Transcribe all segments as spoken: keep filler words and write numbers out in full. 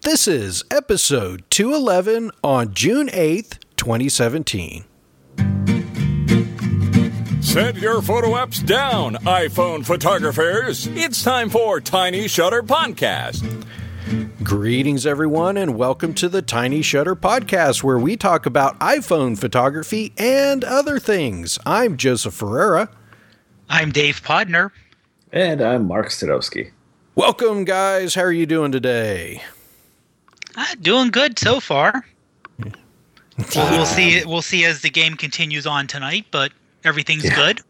This is episode two eleven on June eighth, twenty seventeen. Set your photo apps down, iPhone photographers. It's time for Tiny Shutter Podcast. Greetings, everyone, and welcome to the Tiny Shutter Podcast, where we talk about iPhone photography and other things. I'm Joseph Ferreira. I'm Dave Podner. And I'm Mark Stadowski. Welcome, guys. How are you doing today? Uh, doing good so far. We'll, we'll see. We'll see as the game continues on tonight, but everything's yeah. good.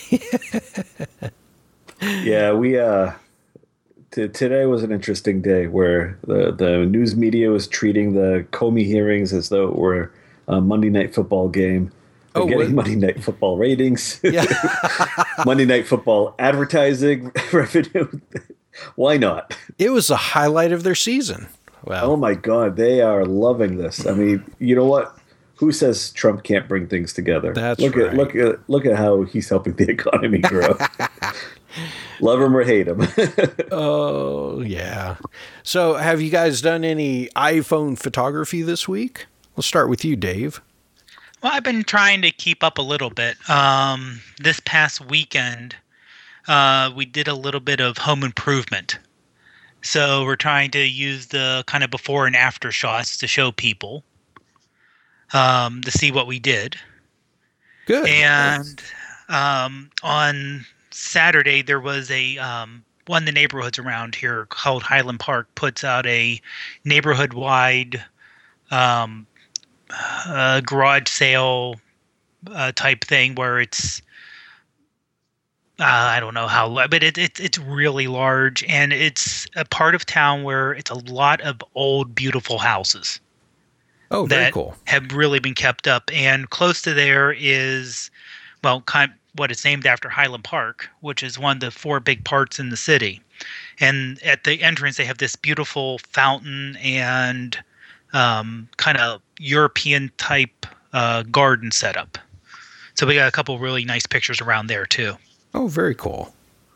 yeah, we. Uh, t- today was an interesting day where the the news media was treating the Comey hearings as though it were a Monday Night Football game. They're oh, getting what? Monday Night Football ratings. Yeah. Monday Night Football advertising revenue. Why not? It was the highlight of their season. Wow. Oh my God, they are loving this. I mean, you know what? Who says Trump can't bring things together? That's look right. At, look at look at how he's helping the economy grow. Love him or hate him. Oh, yeah. So have you guys done any iPhone photography this week? We'll start with you, Dave. Well, I've been trying to keep up a little bit. Um, this past weekend, uh, we did a little bit of home improvement. So we're trying to use the kind of before and after shots to show people, um, to see what we did. Good. And um, on Saturday, there was a um, one of the neighborhoods around here called Highland Park puts out a neighborhood-wide um, uh, garage sale uh, type thing where it's uh, I don't know how, but it, it it's really large, and it's a part of town where it's a lot of old, beautiful houses. Oh, very that cool. Have really been kept up, and close to there is, well, kind of what it's named after, Highland Park, which is one of the four big parks in the city. And at the entrance, they have this beautiful fountain and um, kind of European type uh, garden setup. So we got a couple really nice pictures around there too. Oh, very cool.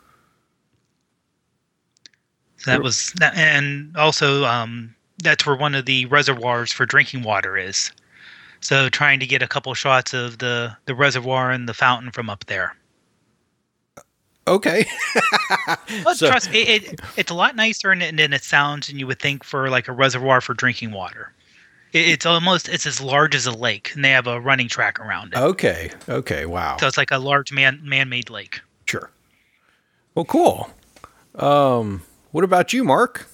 So that was, and also um, that's where one of the reservoirs for drinking water is. So trying to get a couple shots of the, the reservoir and the fountain from up there. Okay. Well, so, trust me, it, it, it's a lot nicer than it, it sounds, and you would think for like a reservoir for drinking water. It, it's almost, it's as large as a lake, and they have a running track around it. Okay. Okay. Wow. So it's like a large man, man-made lake. Sure. Well, cool. Um, what about you, Mark?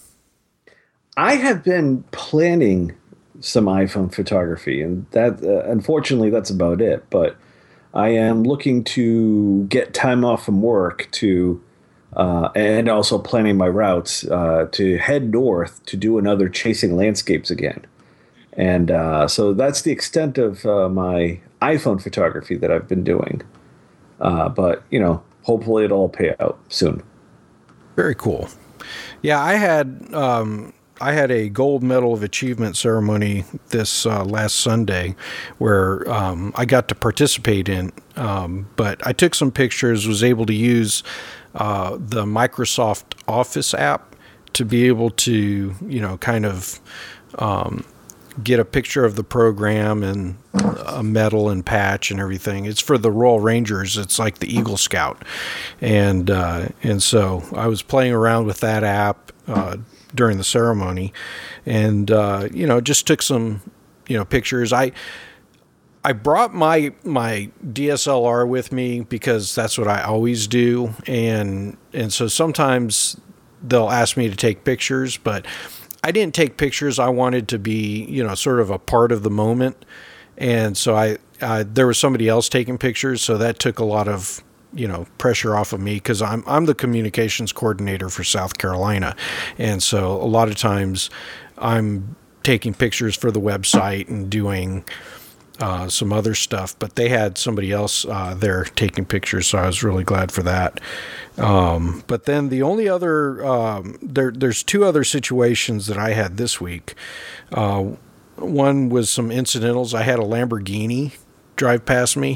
I have been planning some iPhone photography, and that uh, unfortunately that's about it. But I am looking to get time off from work to, uh, and also planning my routes uh, to head north to do another Chasing Landscapes again. And uh, so that's the extent of uh, my iPhone photography that I've been doing. Uh, but you know, hopefully it'll all pay out soon. Very cool. Yeah, I had. Um, I had a gold medal of achievement ceremony this uh, last Sunday where um, I got to participate in, um, but I took some pictures, was able to use uh, the Microsoft Office app to be able to, you know, kind of um, get a picture of the program and a medal and patch and everything. It's for the Royal Rangers. It's like the Eagle Scout. And, uh, and so I was playing around with that app, uh, during the ceremony, and uh, you know, just took some, you know, pictures. I I brought my my D S L R with me because that's what I always do, and and so sometimes they'll ask me to take pictures, but I didn't take pictures. I wanted to be, you know, sort of a part of the moment, and so I, I there was somebody else taking pictures, so that took a lot of, you know, pressure off of me because I'm I'm the communications coordinator for South Carolina, and so a lot of times I'm taking pictures for the website and doing uh, some other stuff. But they had somebody else uh, there taking pictures, so I was really glad for that. Um, but then the only other um, there there's two other situations that I had this week. Uh, one was some incidentals. I had a Lamborghini drive past me.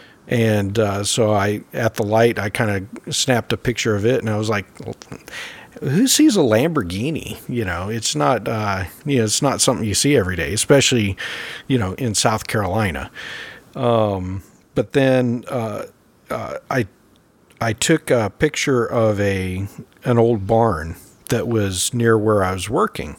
And uh, so I, at the light, I kind of snapped a picture of it, and I was like, who sees a Lamborghini? You know, it's not, uh, you know, it's not something you see every day, especially, you know, in South Carolina. Um, but then, uh, uh, I, I took a picture of a, an old barn that was near where I was working.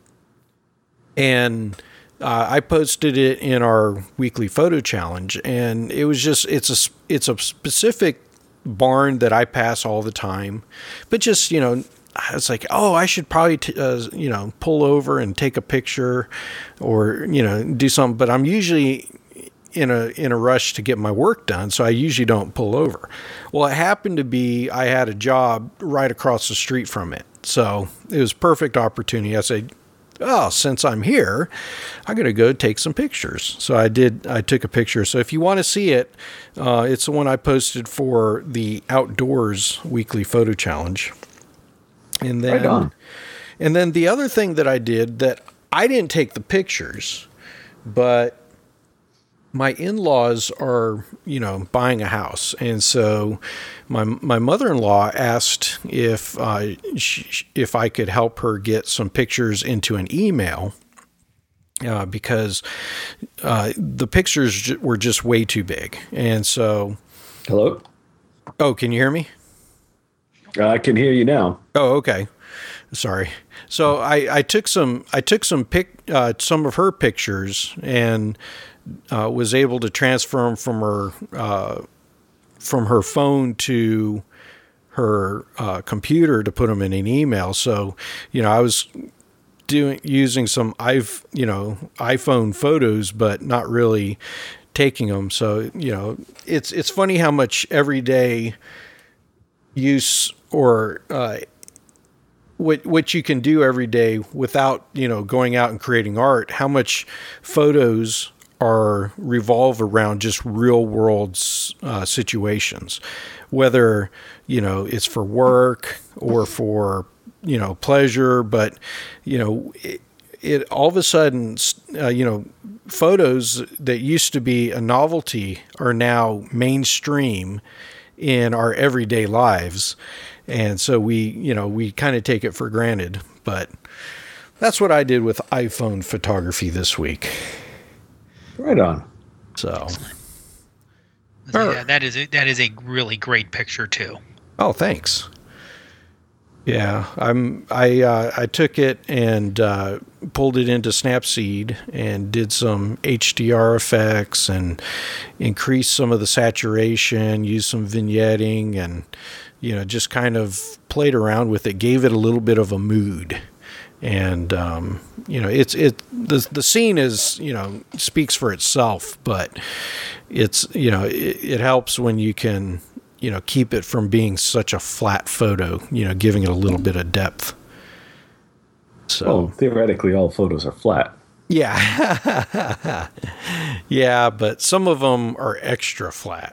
And, uh, I posted it in our weekly photo challenge, and it was just, it's a, it's a specific barn that I pass all the time, but just, you know, I was like, oh, I should probably, t- uh, you know, pull over and take a picture or, you know, do something. But I'm usually in a, in a rush to get my work done. So I usually don't pull over. Well, it happened to be, I had a job right across the street from it. So it was perfect opportunity. I said, oh, since I'm here, I'm going to go take some pictures. So I did, I took a picture. So if you want to see it, uh, it's the one I posted for the Outdoors Weekly Photo Challenge. And then, right on. And then the other thing that I did that I didn't take the pictures, but my in-laws are, you know, buying a house. And so my, my mother-in-law asked if, uh, she, if I could help her get some pictures into an email, uh, because, uh, the pictures were just way too big. And so, hello. Oh, can you hear me? I can hear you now. Oh, okay. Sorry. So I, I took some, I took some pic, uh, some of her pictures and, Uh, was able to transfer them from her uh, from her phone to her uh, computer to put them in an email. So, you know, I was doing using some i you know iPhone photos, but not really taking them. So, you know, it's it's funny how much everyday use or uh, what what you can do every day without, you know, going out and creating art. How much photos are revolve around just real world uh, situations, whether, you know, it's for work or for, you know, pleasure, but, you know, it, it all of a sudden, uh, you know, photos that used to be a novelty are now mainstream in our everyday lives. And so we, you know, we kind of take it for granted, but that's what I did with iPhone photography this week. Right on. So, yeah, that is a, that is a really great picture too. Oh, thanks. Yeah, I'm. I uh, I took it and uh, pulled it into Snapseed and did some H D R effects and increased some of the saturation, used some vignetting, and, you know, just kind of played around with it. Gave it a little bit of a mood. And, um, you know, it's, it, the, the scene is, you know, speaks for itself, but it's, you know, it, it helps when you can, you know, keep it from being such a flat photo, you know, giving it a little bit of depth. So oh, theoretically, all photos are flat. Yeah. Yeah. But some of them are extra flat.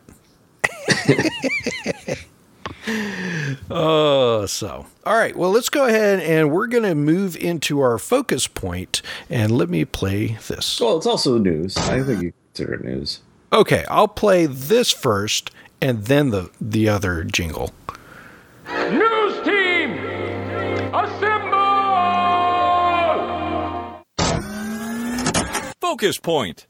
Oh, so, all right. Well, let's go ahead and we're going to move into our focus point, and let me play this. Well, it's also news. I think you consider it news. Okay. I'll play this first and then the, the other jingle. News team, assemble! Focus point.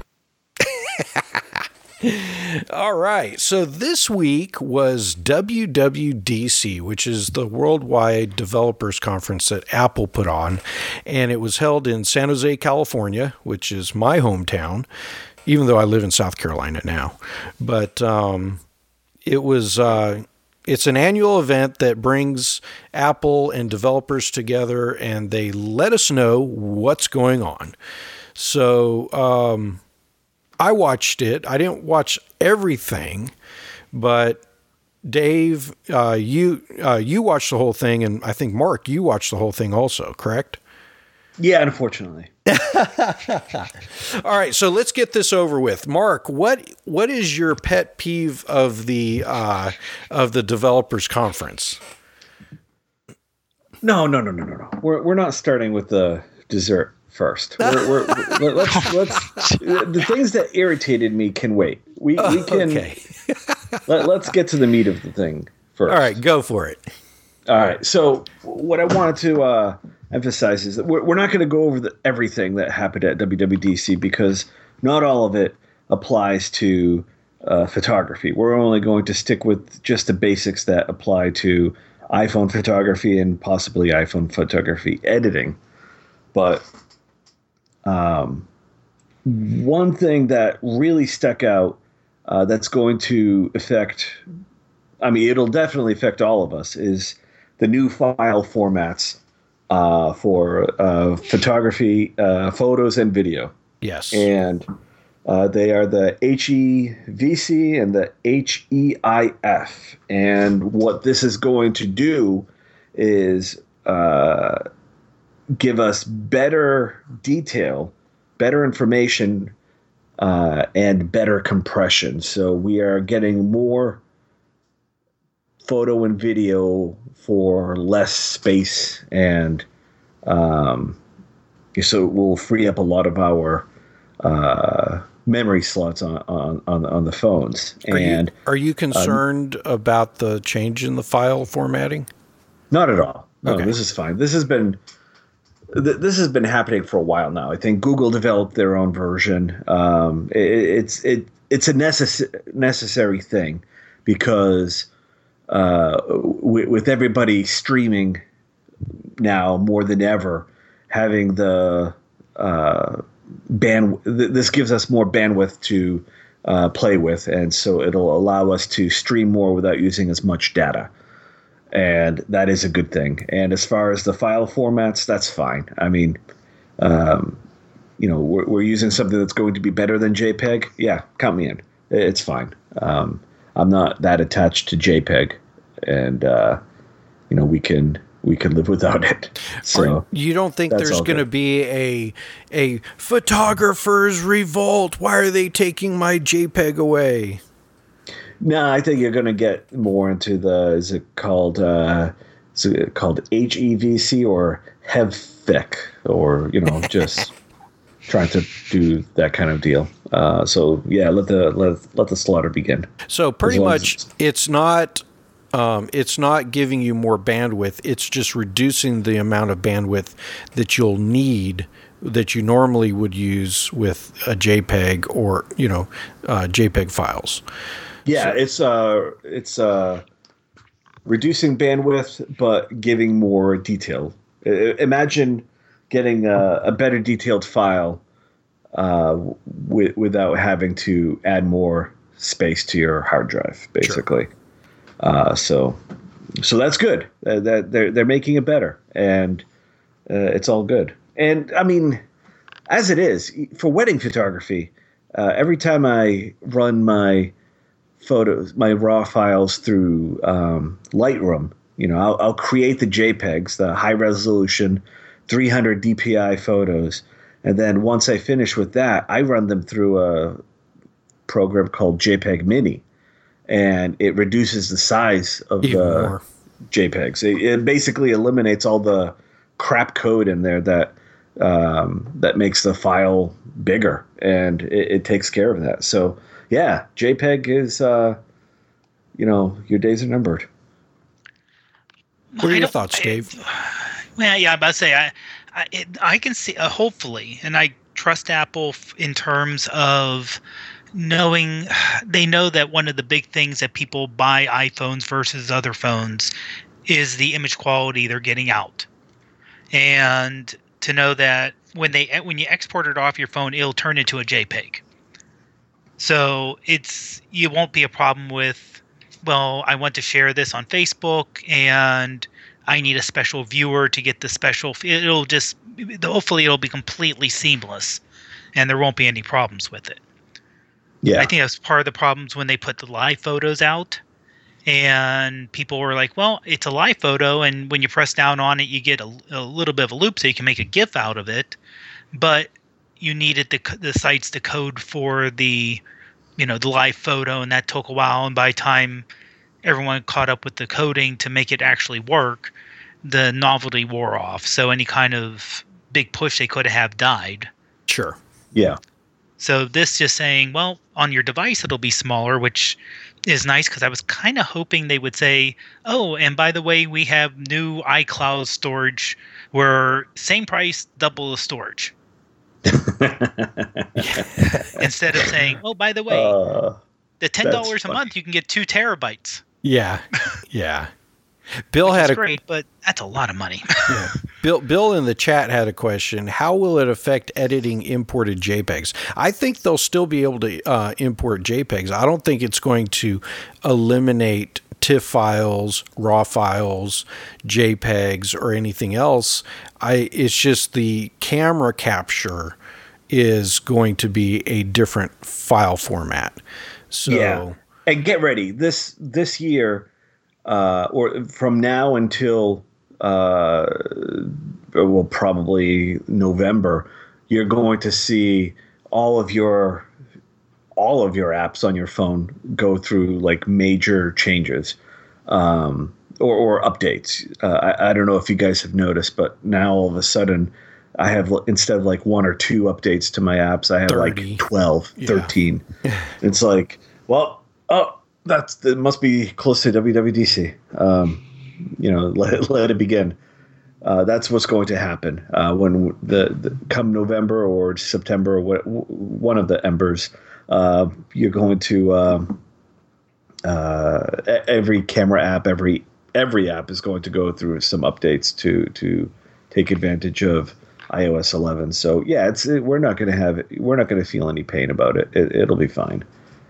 All right. So this week was W W D C, which is the Worldwide Developers Conference that Apple put on. And it was held in San Jose, California, which is my hometown, even though I live in South Carolina now. But um, it was, uh, it's an annual event that brings Apple and developers together, and they let us know what's going on. So, um, I watched it. I didn't watch everything, but Dave, uh, you uh, you watched the whole thing, and I think Mark, you watched the whole thing also, correct? Yeah, unfortunately. All right, so let's get this over with. Mark, what what is your pet peeve of the uh, of the developers conference? No, no, no, no, no, no. We're we're not starting with the dessert first. We're, we're, we're, let's let's the things that irritated me can wait. We we can okay. let, let's get to the meat of the thing first. All right, go for it. All right. So what I wanted to uh, emphasize is that we're, we're not going to go over the, everything that happened at W W D C because not all of it applies to uh, photography. We're only going to stick with just the basics that apply to iPhone photography and possibly iPhone photography editing. But um, one thing that really stuck out uh, that's going to affect, I mean, it'll definitely affect all of us, is the new file formats uh, for uh, photography, uh, photos, and video. Yes. And uh, they are the H E V C and the H E I F. And what this is going to do is uh, give us better detail, better information, uh, and better compression. So we are getting more photo and video for less space, and um, so it will free up a lot of our uh, memory slots on, on, on, on the phones. Are and you, are you concerned um, about the change in the file formatting? Not at all. No, okay. This is fine. This has been th- this has been happening for a while now. I think Google developed their own version. Um, it, it's it it's a necess- necessary thing because uh, w- with everybody streaming now more than ever, having the uh, band th- this gives us more bandwidth to uh, play with, and so it'll allow us to stream more without using as much data. And that is a good thing. And as far as the file formats, that's fine. I mean, um, you know, we're, we're using something that's going to be better than JPEG. Yeah, count me in. It's fine. Um, I'm not that attached to JPEG, and uh, you know, we can we can live without it. So Are, you don't think there's going to be a a photographer's revolt? Why are they taking my JPEG away? No, I think you're going to get more into the, is it called, uh, is it called H E V C or H E V F I C, or, you know, just trying to do that kind of deal. Uh, so yeah, let the, let, let the slaughter begin. So pretty much it's, it's not, um, it's not giving you more bandwidth. It's just reducing the amount of bandwidth that you'll need that you normally would use with a JPEG or, you know, uh, JPEG files. Yeah, so, it's uh, it's uh, reducing bandwidth, but giving more detail. I, imagine getting a, a better detailed file uh, w- without having to add more space to your hard drive, basically. Sure. Uh, so, so that's good. Uh, that they're they're making it better, and uh, it's all good. And I mean, as it is for wedding photography, uh, every time I run my photos, my raw files through um, Lightroom, you know, I'll, I'll create the JPEGs, the high resolution three hundred D P I photos. And then once I finish with that, I run them through a program called JPEG Mini, and it reduces the size of Even the more. JPEGs. It, it basically eliminates all the crap code in there that um, that makes the file bigger, and it, it takes care of that. So yeah, JPEG is, uh, you know, your days are numbered. What are your thoughts, Dave? I, well, yeah, I'm about to say, I, I, it, I can see, uh, hopefully, and I trust Apple f- in terms of knowing, they know that one of the big things that people buy iPhones versus other phones is the image quality they're getting out. And to know that when they when you export it off your phone, it'll turn into a JPEG. So it's you won't be a problem with, well, I want to share this on Facebook and I need a special viewer to get the special. It'll just hopefully it'll be completely seamless, and there won't be any problems with it. Yeah, I think that's part of the problems when they put the live photos out, and people were like, "Well, it's a live photo, and when you press down on it, you get a, a little bit of a loop, so you can make a GIF out of it, but you needed the the sites to code for the, you know, the live photo, and that took a while. And by the time everyone caught up with the coding to make it actually work, the novelty wore off. So any kind of big push they could have died. Sure. Yeah. So this just saying, well, on your device it'll be smaller, which is nice because I was kind of hoping they would say, oh, and by the way, we have new iCloud storage where same price, double the storage. Instead of saying, oh, by the way, uh, the ten dollars a month, you can get two terabytes. Yeah. Yeah. Bill Which had is a great, but that's a lot of money. yeah. Bill Bill in the chat had a question. How will it affect editing imported JPEGs? I think they'll still be able to uh, import JPEGs. I don't think it's going to eliminate TIFF files, RAW files, JPEGs, or anything else. I it's just the camera capture is going to be a different file format. So yeah. And get ready. This this year Uh, or from now until, uh, well, probably November, you're going to see all of your all of your apps on your phone go through like major changes um, or, or updates. Uh, I, I don't know if you guys have noticed, but now all of a sudden, I have instead of like one or two updates to my apps, I have thirty. Like twelve, Yeah. thirteen. It's like, well, oh. That's it must be close to W W D C. Um, you know, let, let it begin. Uh, that's what's going to happen uh, when the, the come November or September or what, one of the embers. Uh, you're going to um, uh, every camera app, every every app is going to go through some updates to to take advantage of i O S eleven. So yeah, it's it, we're not going to have we're not going to feel any pain about it. it it'll be fine.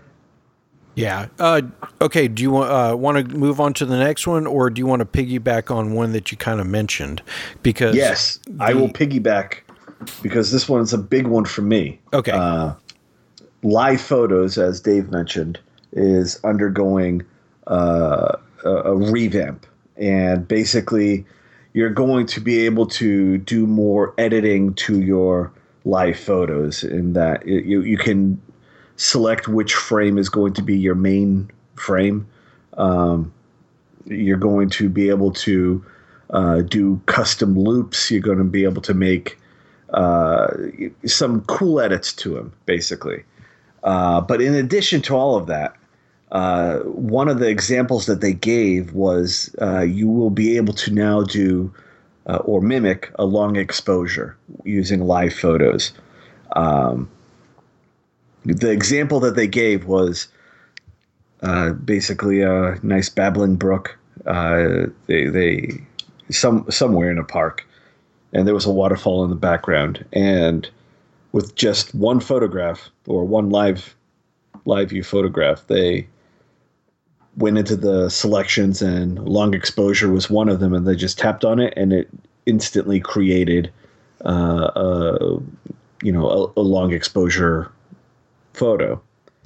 Yeah. Uh, okay. Do you want uh, want to move on to the next one, or do you want to piggyback on one that you kind of mentioned? Because yes, the, I will piggyback because this one is a big one for me. Okay. Uh, Live Photos, as Dave mentioned, is undergoing uh, a, a revamp, and basically, you're going to be able to do more editing to your live photos. In that it, you you can select which frame is going to be your main frame. Um, you're going to be able to uh, do custom loops. You're going to be able to make uh, some cool edits to them, basically. Uh, but in addition to all of that, uh, one of the examples that they gave was uh, you will be able to now do uh, or mimic a long exposure using live photos. Um, The example that they gave was uh, basically a nice babbling brook. Uh, they they some somewhere in a park, and there was a waterfall in the background. And with just one photograph or one live live view photograph, they went into the selections, and long exposure was one of them. And they just tapped on it, and it instantly created, uh, a, you know, a, a long exposure photo.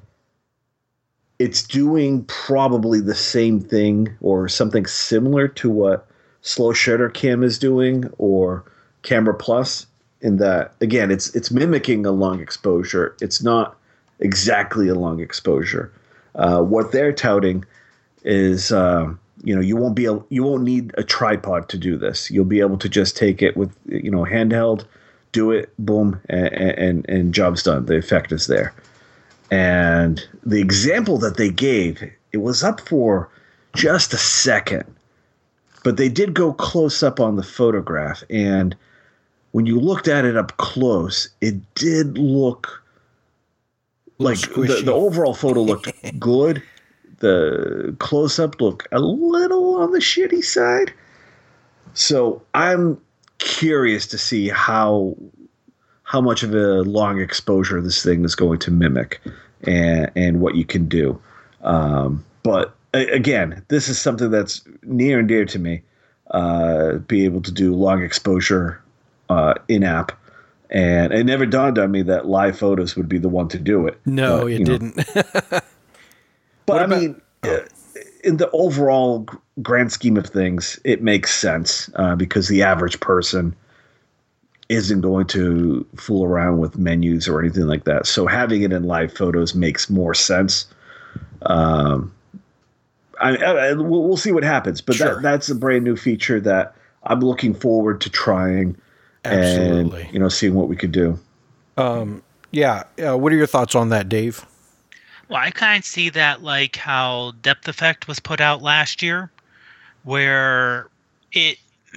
It's doing probably the same thing or something similar to what Slow Shutter Cam is doing or Camera Plus, in that again it's it's mimicking a long exposure. It's not exactly a long exposure. Uh, what they're touting is uh, you know you won't be able, you won't need a tripod to do this. You'll be able to just take it with you know handheld, do it, boom, and and, and job's done. The effect is there. And the example that they gave, it was up for just a second, but they did go close up on the photograph. And when you looked at it up close, it did look like the, the overall photo looked good. The close up looked a little on the shitty side. So I'm curious to see how how much of a long exposure this thing is going to mimic and, and what you can do. Um, but a, again, this is something that's near and dear to me, uh, be able to do long exposure uh, in-app. And it never dawned on me that Live Photos would be the one to do it. No, but, it know. didn't. But what I about, mean, oh. in the overall grand scheme of things, it makes sense uh, because the average person isn't going to fool around with menus or anything like that. So having it in Live Photos makes more sense. Um, I, I, we'll, we'll see what happens, but sure. that, that's a brand new feature that I'm looking forward to trying. Absolutely. And, you know, seeing what we could do. Um, yeah. Uh, what are your thoughts on that, Dave? Well, I kind of see that like how Depth Effect was put out last year, where it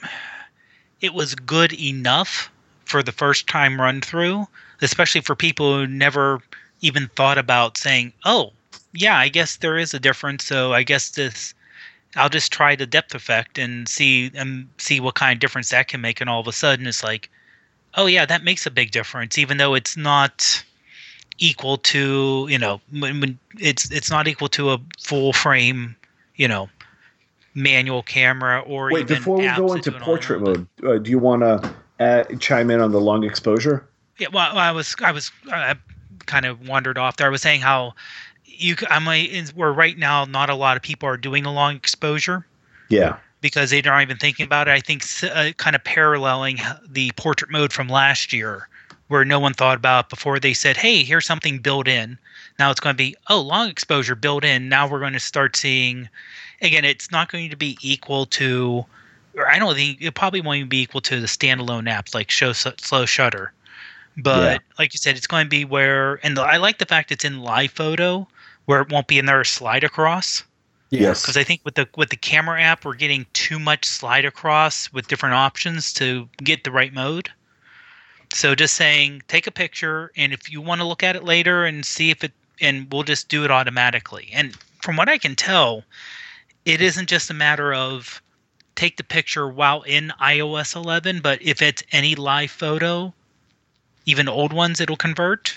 it was good enough for the first time run through, especially for people who never even thought about saying, "Oh, yeah, I guess there is a difference. So I guess this, I'll just try the Depth Effect and see and see what kind of difference that can make." And all of a sudden, it's like, "Oh yeah, that makes a big difference," even though it's not equal to, you know, when, when it's it's not equal to a full frame, you know, manual camera or Wait, even before we apps go that into do it all portrait in one. mode, uh, do you want to uh, chime in on the long exposure? Yeah, well, I was I was I kind of wandered off there. I was saying how you c- I'm like, is- where right now not a lot of people are doing a long exposure Yeah. because they're not even thinking about it. I think s- uh, kind of paralleling h- the portrait mode from last year, where no one thought about it before. They said, "Hey, here's something built in." Now it's going to be, "Oh, long exposure built in." Now we're going to start seeing. Again, it's not going to be equal to, or I don't think it probably won't even be equal to the standalone apps like Show Slow Shutter. But like you said, it's going to be where, and the, I like the fact it's in live photo, where it won't be another slide across. Yes. Because I think with the with the camera app, we're getting too much slide across with different options to get the right mode. So just saying, take a picture, and if you want to look at it later and see if it, and we'll just do it automatically. And from what I can tell, it isn't just a matter of take the picture while in i O S eleven, but if it's any live photo, even old ones, it'll convert.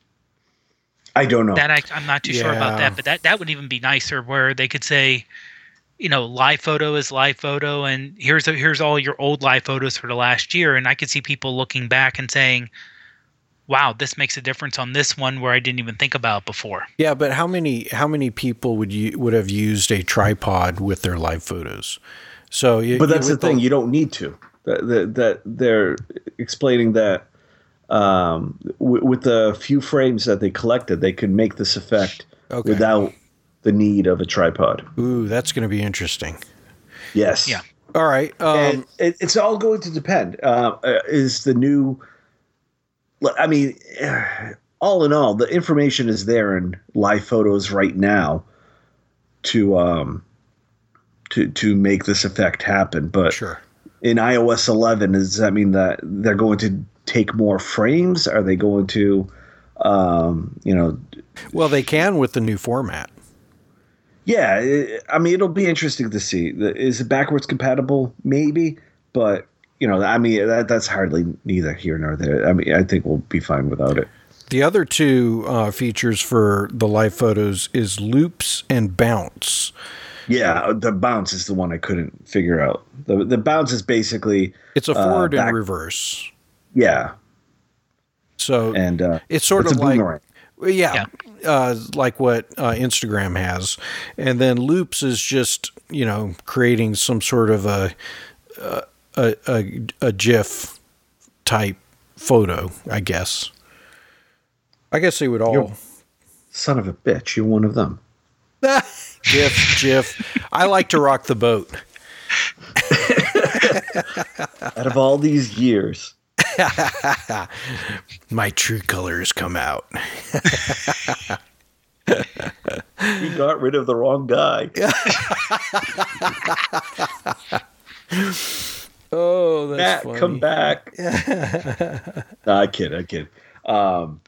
I don't know. That I, I'm not too sure about Yeah. that, but that, that would even be nicer, where they could say, you know, live photo is live photo, and here's a, here's all your old live photos for the last year, and I could see people looking back and saying, "Wow, this makes a difference on this one where I didn't even think about before." Yeah, but how many how many people would you would have used a tripod with their live photos? So, you, But that's you, the thing. You don't need to. That, that, that they're explaining that um, w- with the few frames that they collected, they could make this effect Okay. without the need of a tripod. Ooh, that's going to be interesting. Yes. Yeah. All right. Um, And it, it's all going to depend. Uh, uh, is the new? I mean, all in all, the information is there in live photos right now to um to to make this effect happen. But sure. in i O S eleven, does that mean that they're going to take more frames? Are they going to, um, you know? Well, they can with the new format. Yeah, it, I mean, it'll be interesting to see. The- Is it backwards compatible? Maybe, but you know, I mean, that that's hardly neither here nor there. I mean, I think we'll be fine without it. The other two uh, features for the live photos is loops and bounce. Yeah, the bounce is the one I couldn't figure out. The the bounce is basically It's a uh, forward back- and reverse. Yeah, So and uh, it's sort it's of a like, boomerang. yeah, Uh, like what uh, Instagram has. And then loops is just, you know, creating some sort of a a a, a, a GIF type photo, I guess. I guess they would all You're- Son of a bitch, you're one of them. GIF, GIF. I like to rock the boat. Out of all these years, My true colors come out. you got rid of the wrong guy. Oh, that's Matt, funny. come back. no, I kid, I kid. Um,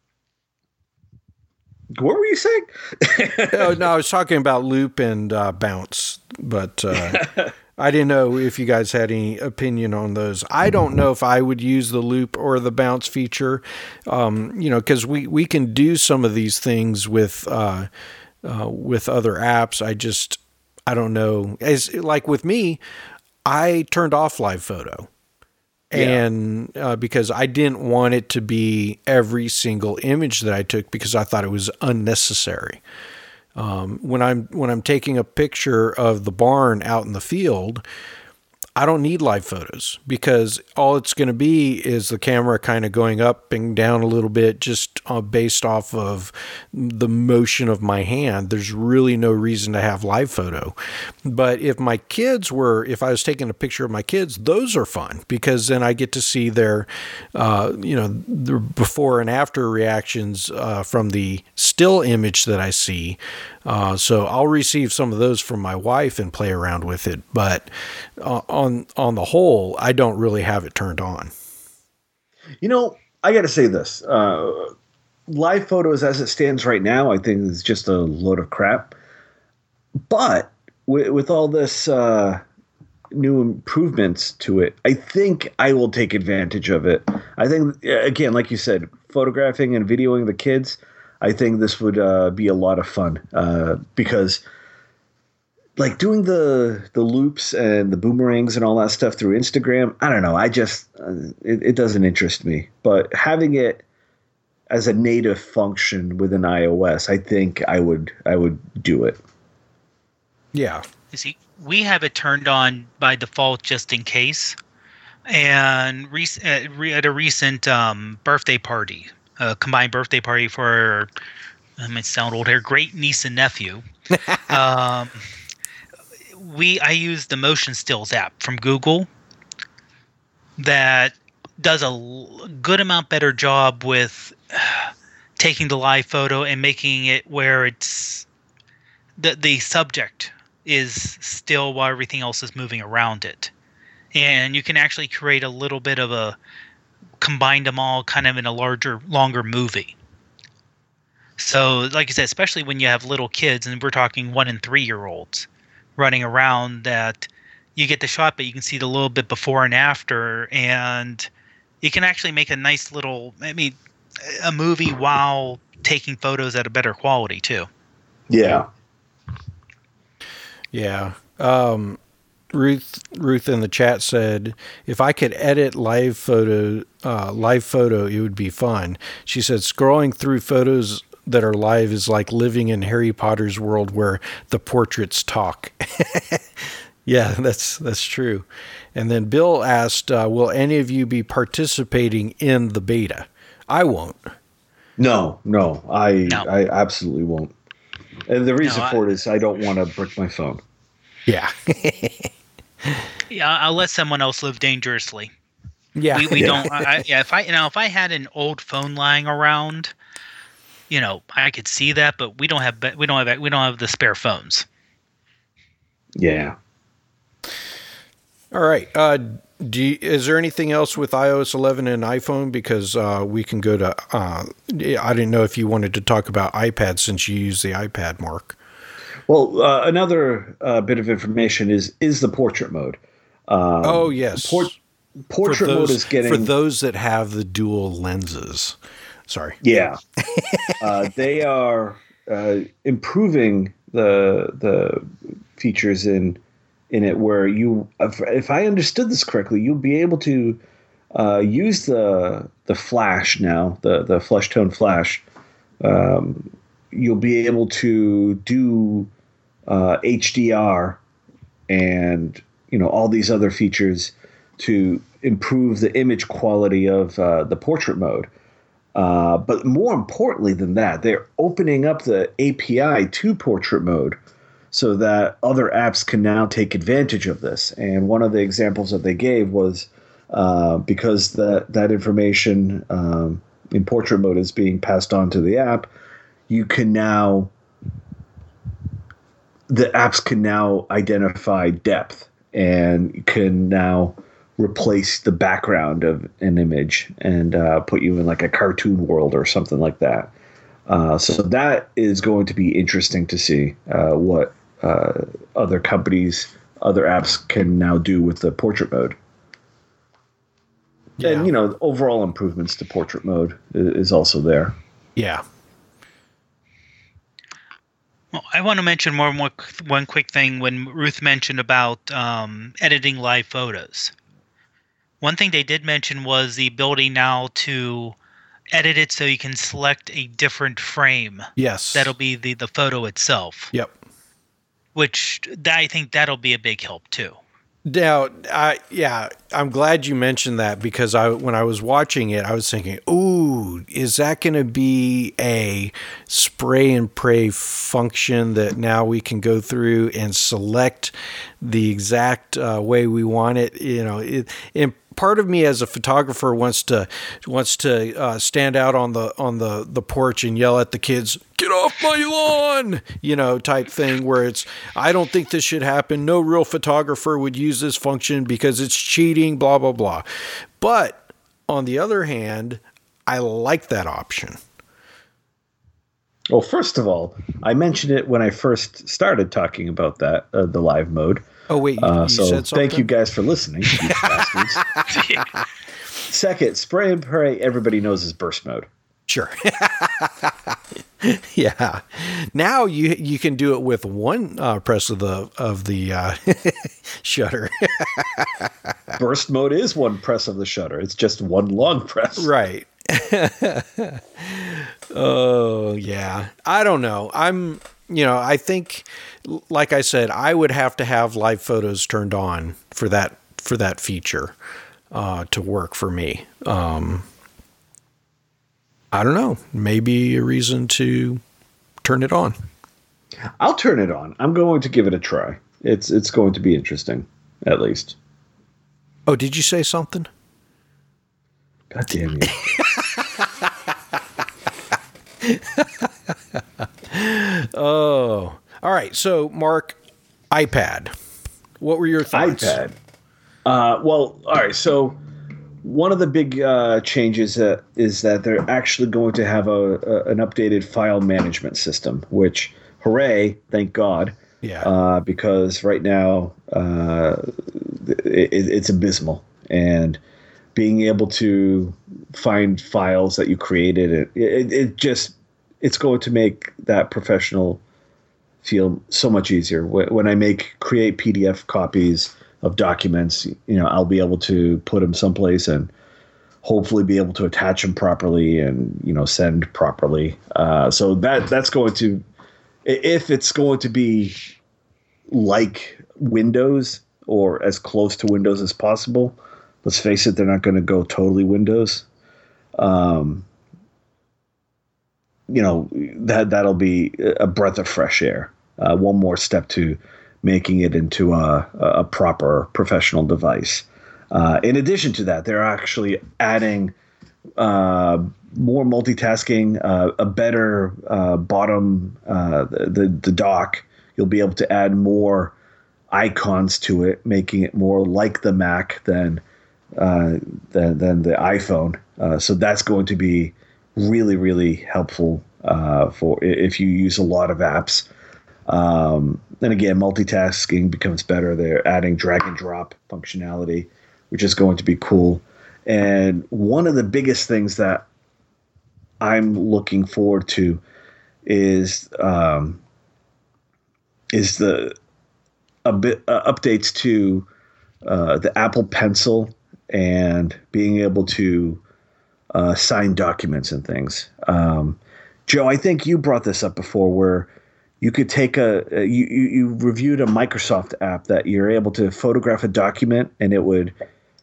what were you saying? Oh, no, I was talking about loop and uh, bounce, but uh, I didn't know if you guys had any opinion on those. I don't know if I would use the loop or the bounce feature, um, you know, because we, we can do some of these things with uh, uh, with other apps. I just, I don't know. As like with me, I turned off live photo. And uh, because I didn't want it to be every single image that I took, because I thought it was unnecessary. Um, when I'm when I'm taking a picture of the barn out in the field, I don't need live photos because all it's going to be is the camera kind of going up and down a little bit just uh, based off of the motion of my hand. There's really no reason to have live photo. But if my kids were, if I was taking a picture of my kids, those are fun because then I get to see their, uh, you know, the before and after reactions uh, from the still image that I see. Uh, so I'll receive some of those from my wife and play around with it. But uh, on on the whole, I don't really have it turned on. You know, I got to say this. Uh, live photos as it stands right now, I think is just a load of crap. But with, with all this uh, new improvements to it, I think I will take advantage of it. I think, again, like you said, photographing and videoing the kids, I think this would uh, be a lot of fun uh, because, like, doing the the loops and the boomerangs and all that stuff through Instagram, I don't know. I just uh, it, it doesn't interest me. But having it as a native function within iOS, I think I would I would do it. Yeah. You see, we have it turned on by default just in case, and re- at a recent um, birthday party. A combined birthday party for, I might sound old here, great niece and nephew. um, we I use the Motion Stills app from Google that does a l- good amount better job with uh, taking the live photo and making it where it's the the subject is still while everything else is moving around it, and you can actually create a little bit of a combine them all kind of in a larger, longer movie. So, like I said, especially when you have little kids, and we're talking one and three year olds running around, that you get the shot, but you can see the little bit before and after, and you can actually make a nice little, I mean, a movie while taking photos at a better quality too. Yeah. Yeah. Um, Ruth Ruth in the chat said, if I could edit live photo, uh, live photo, it would be fun. She said, scrolling through photos that are live is like living in Harry Potter's world where the portraits talk. Yeah, that's that's true. And then Bill asked, uh, will any of you be participating in the beta? I won't. No, no, I No. I absolutely won't. And the reason No, I- for it is I don't want to brick my phone. Yeah. Yeah, I'll let someone else live dangerously. Yeah. We, we Yeah. don't. I, yeah, if I you know if I had an old phone lying around, you know, I could see that, but we don't have we don't have we don't have the spare phones. Yeah. All right. Uh, do you, is there anything else with i O S eleven and iPhone? Because uh, we can go to. Uh, I didn't know if you wanted to talk about iPad since you use the iPad, Mark. Well, uh, another uh, bit of information is is the portrait mode. Um, Oh yes. Por- portrait for those, mode is getting for those that have the dual lenses. Sorry. Yeah, uh, they are uh, improving the the features in in it where you, if, if I understood this correctly, you'll be able to uh, use the the flash now, the the flesh tone flash. Um, you'll be able to do uh, H D R and you know all these other features to improve the image quality of uh, the portrait mode. Uh, but more importantly than that, they're opening up the A P I to portrait mode so that other apps can now take advantage of this. And one of the examples that they gave was uh, because that, that information um, in portrait mode is being passed on to the app, you can now, the apps can now identify depth and can now replace the background of an image and uh, put you in like a cartoon world or something like that. Uh, so that is going to be interesting to see uh, what uh, other companies, other apps can now do with the portrait mode. Yeah. And, you know, overall improvements to portrait mode is also there. Yeah. Well, I want to mention more, more one quick thing when Ruth mentioned about um, editing live photos. One thing they did mention was the ability now to edit it so you can select a different frame. Yes. That'll be the, the photo itself. Yep. Which that, I think that'll be a big help too. Now, I yeah, I'm glad you mentioned that because I when I was watching it, I was thinking, "Ooh, is that going to be a spray and pray function that now we can go through and select the exact uh, way we want it?" You know, it, and part of me as a photographer wants to wants to uh, stand out on the on the the porch and yell at the kids, "Get off my lawn!" You know, type thing where it's, I don't think this should happen. No real photographer would use this function because it's cheating, blah, blah, blah. But on the other hand, I like that option. Well, first of all, I mentioned it when I first started talking about that, uh, the live mode. Oh, wait, you, uh, you so said something? Thank you guys for listening, you bastards. Second, spray and pray, everybody knows is burst mode. Sure. Yeah. Now you you can do it with one uh, press of the of the uh, shutter. Burst mode is one press of the shutter. It's just one long press. Right. Oh, yeah. I don't know. I'm, you know, I think, like I said, I would have to have live photos turned on for that for that feature uh, to work for me. Um, I don't know. Maybe a reason to turn it on. I'll turn it on. I'm going to give it a try. It's it's going to be interesting, at least. Oh, did you say something? God damn you. Oh, all right. So, Mark, iPad. What were your thoughts? iPad. Uh, well, all right. So, one of the big uh, changes uh, is that they're actually going to have a, a an updated file management system, which, hooray, thank God. Yeah. Uh, because right now uh, it, it's abysmal, and being able to find files that you created, it, it, it just it's going to make that professional feel so much easier. When I make create P D F copies of documents, you know, I'll be able to put them someplace and hopefully be able to attach them properly and, you know, send properly. Uh, so that that's going to, if it's going to be like Windows or as close to Windows as possible, let's face it, they're not going to go totally Windows. Um, you know, that that'll be a breath of fresh air. Uh, one more step to making it into a, a proper professional device. Uh, in addition to that, they're actually adding uh, more multitasking, uh, a better uh, bottom, uh, the, the dock. You'll be able to add more icons to it, making it more like the Mac than uh, than, than the iPhone. Uh, so that's going to be really, really helpful uh, for if you use a lot of apps. Um, and again, multitasking becomes better. They're adding drag and drop functionality, which is going to be cool. And one of the biggest things that I'm looking forward to is um, is the a bit uh, updates to uh, the Apple Pencil and being able to uh, sign documents and things. Um, Joe, I think you brought this up before, where you could take a you, you you reviewed a Microsoft app that you're able to photograph a document and it would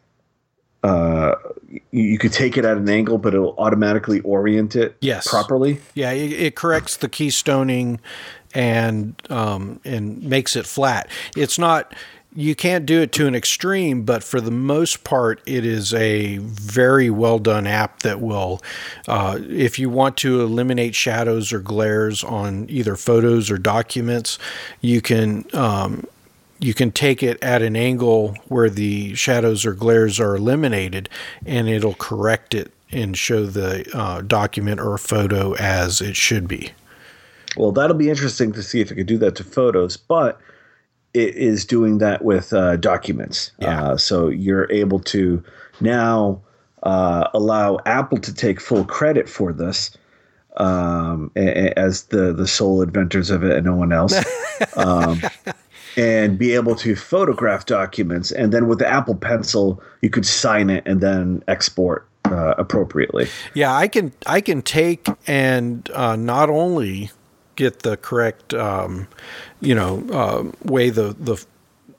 uh you, you could take it at an angle, but it'll automatically orient it yes. properly. Yeah, it, it corrects the keystoning and um and makes it flat. It's not, you can't do it to an extreme, but for the most part, it is a very well done app that will, uh, if you want to eliminate shadows or glares on either photos or documents, you can um, you can take it at an angle where the shadows or glares are eliminated, and it'll correct it and show the uh, document or photo as it should be. Well, that'll be interesting to see if it could do that to photos, but it is doing that with uh, documents. Yeah. Uh, so you're able to now uh, allow Apple to take full credit for this um, a- a- as the, the sole inventors of it and no one else. um, and be able to photograph documents. And then with the Apple Pencil, you could sign it and then export uh, appropriately. Yeah, I can I can take and uh, not only get the correct, um, you know, uh, way the, the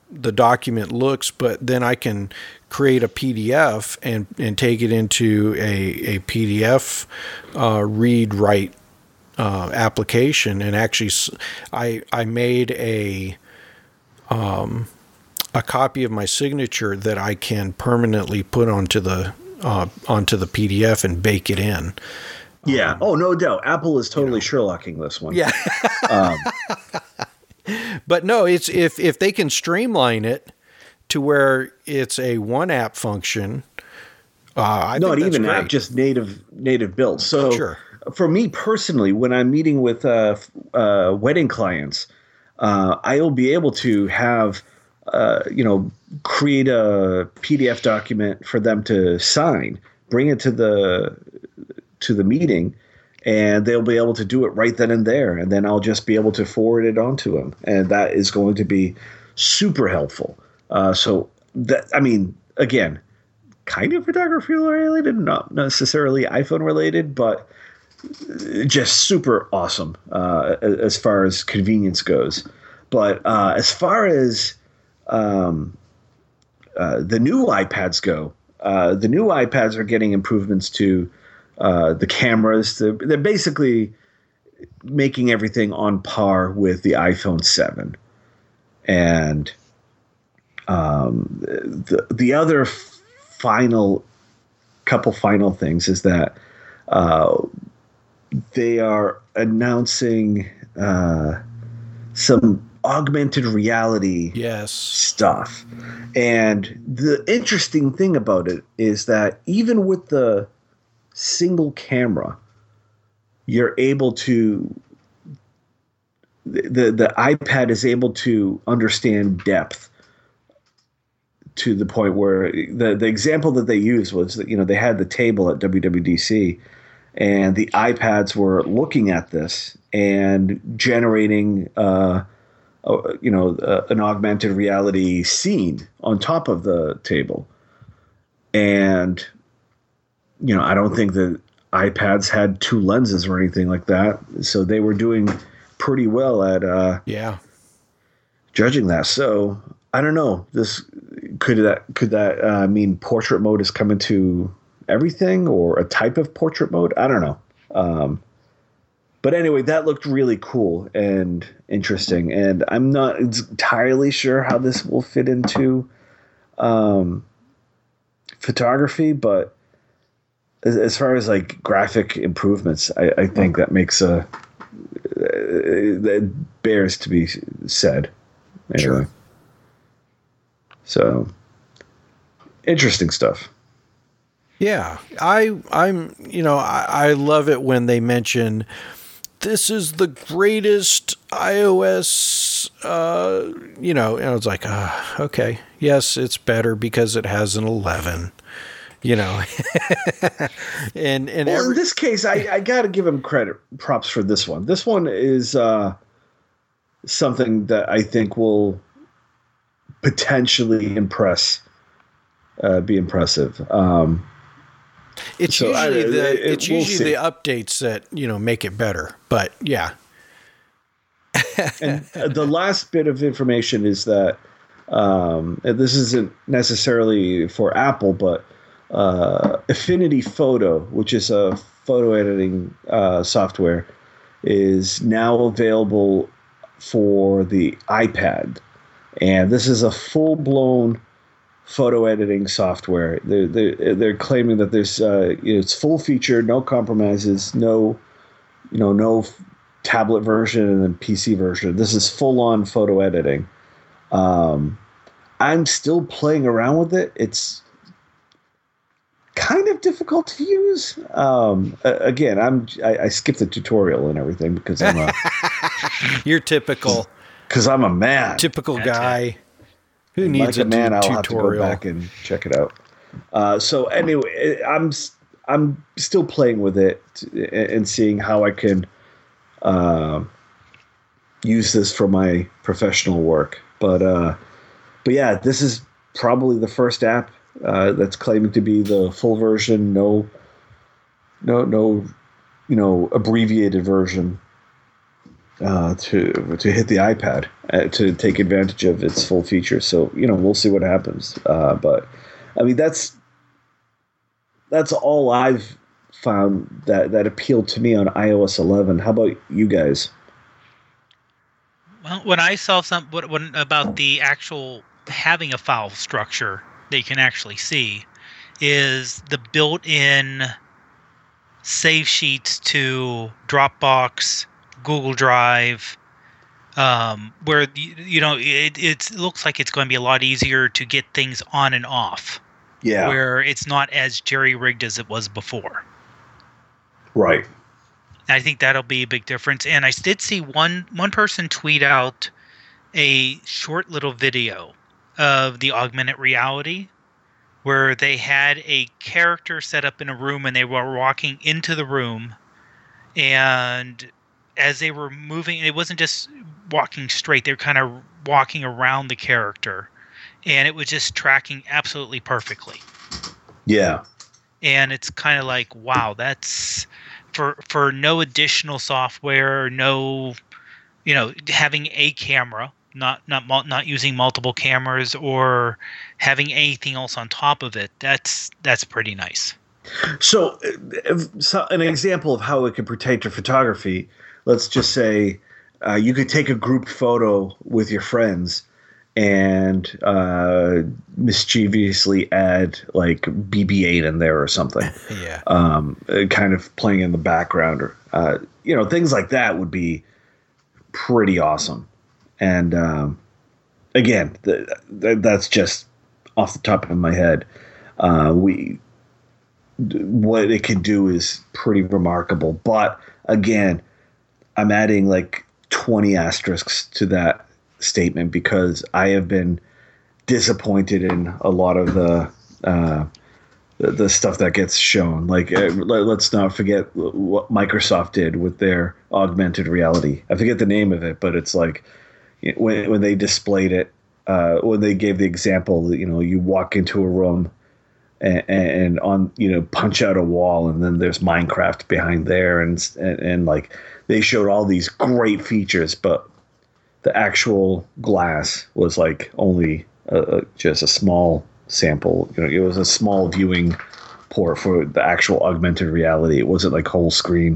the document looks, but then I can create a P D F and, and take it into a, a P D F uh, read write uh, application. And actually, I I made a um, a copy of my signature that I can permanently put onto the uh, onto the P D F and bake it in. Yeah. Um, oh, no doubt. Apple is totally you know. Sherlocking this one. Yeah. um. But no, it's if if they can streamline it to where it's a one app function. Uh, I Not think that's even great. app, just native native build. So sure. For me personally, when I'm meeting with uh, uh, wedding clients, uh, I will be able to have uh, you know create a P D F document for them to sign, bring it to the to the meeting, and they'll be able to do it right then and there. And then I'll just be able to forward it on to them. And that is going to be super helpful. Uh, so that, I mean, again, kind of photography related, not necessarily iPhone related, but just super awesome uh, as far as convenience goes. But uh, as far as um, uh, the new iPads go, uh, the new iPads are getting improvements to Uh, the cameras. They're, they're basically making everything on par with the iPhone seven. And um, the the other final couple final things is that uh, they are announcing uh, some augmented reality yes. stuff. And the interesting thing about it is that even with the single camera, you're able to the the iPad is able to understand depth to the point where the the example that they used was that, you know, they had the table at W W D C and the iPads were looking at this and generating uh, a, you know uh, an augmented reality scene on top of the table. And you know, I don't think that iPads had two lenses or anything like that. So they were doing pretty well at uh, yeah judging that. So I don't know. This could that could that uh, mean portrait mode is coming to everything, or a type of portrait mode? I don't know. Um, but anyway, that looked really cool and interesting. And I'm not entirely sure how this will fit into um, photography, but As, as far as like graphic improvements, I, I think that makes a uh, that bears to be said. Anyway. Sure. So interesting stuff. Yeah, I I'm you know I, I love it when they mention this is the greatest iOS. Uh, you know, and I was like, uh, okay, yes, it's better because it has an eleven. You know, and and well, every- in this case, I, I got to give him credit, props for this one. This one is uh, something that I think will potentially impress, uh, be impressive. Um, it's so usually I, the it, it's we'll usually see. the updates that, you know, make it better. But yeah, and the last bit of information is that um, and this isn't necessarily for Apple, but Uh, Affinity Photo, which is a photo editing uh, software, is now available for the iPad. And this is a full-blown photo editing software. They're, they're, they're claiming that there's uh, you know, it's full feature, no compromises, no you know no tablet version and then P C version. This is full-on photo editing. Um, I'm still playing around with it. It's kind of difficult to use. Um, again, I'm I, I skipped the tutorial and everything because I'm a you're typical because I'm a man, typical That's guy it. who and needs like a, a man. tu- I'll tutorial. have to go back and check it out. Uh, so anyway, I'm I'm still playing with it and seeing how I can uh, use this for my professional work. But uh, but yeah, this is probably the first app Uh, that's claiming to be the full version, no, no, no, you know, abbreviated version. uh, to to hit the iPad uh, to take advantage of its full features. So you know, we'll see what happens. Uh, but I mean, that's that's all I've found that that appealed to me on iOS eleven. How about you guys? Well, when I saw some what when about the actual having a file structure that you can actually see is the built-in save sheets to Dropbox, Google Drive, um, where you, you know it it's, it looks like it's going to be a lot easier to get things on and off. Yeah, where it's not as jerry-rigged as it was before. Right. I think that'll be a big difference. And I did see one one person tweet out a short little video of the augmented reality where they had a character set up in a room and they were walking into the room, and as they were moving, it wasn't just walking straight, they were kind of walking around the character, and it was just tracking absolutely perfectly. Yeah. And it's kind of like, wow, that's for for no additional software, no, you know, having a camera, not not not using multiple cameras or having anything else on top of it. That's that's pretty nice. So, so an example of how it can pertain to photography. Let's just say uh, you could take a group photo with your friends and uh, mischievously add like B B eight in there or something. Yeah. Um, kind of playing in the background, or uh, you know, things like that would be pretty awesome. And um, again, the, the, that's just off the top of my head. Uh, we what it can do is pretty remarkable. But again, I'm adding like twenty asterisks to that statement because I have been disappointed in a lot of the uh, the, the stuff that gets shown. Like, uh, let, let's not forget what Microsoft did with their augmented reality. I forget the name of it, but it's like when when they displayed it, uh, when they gave the example that, you know, you walk into a room and, and on, you know, punch out a wall, and then there's Minecraft behind there, and and, and like they showed all these great features, but the actual glass was like only uh, just a small sample. You know, it was a small viewing port for the actual augmented reality. It wasn't like whole screen.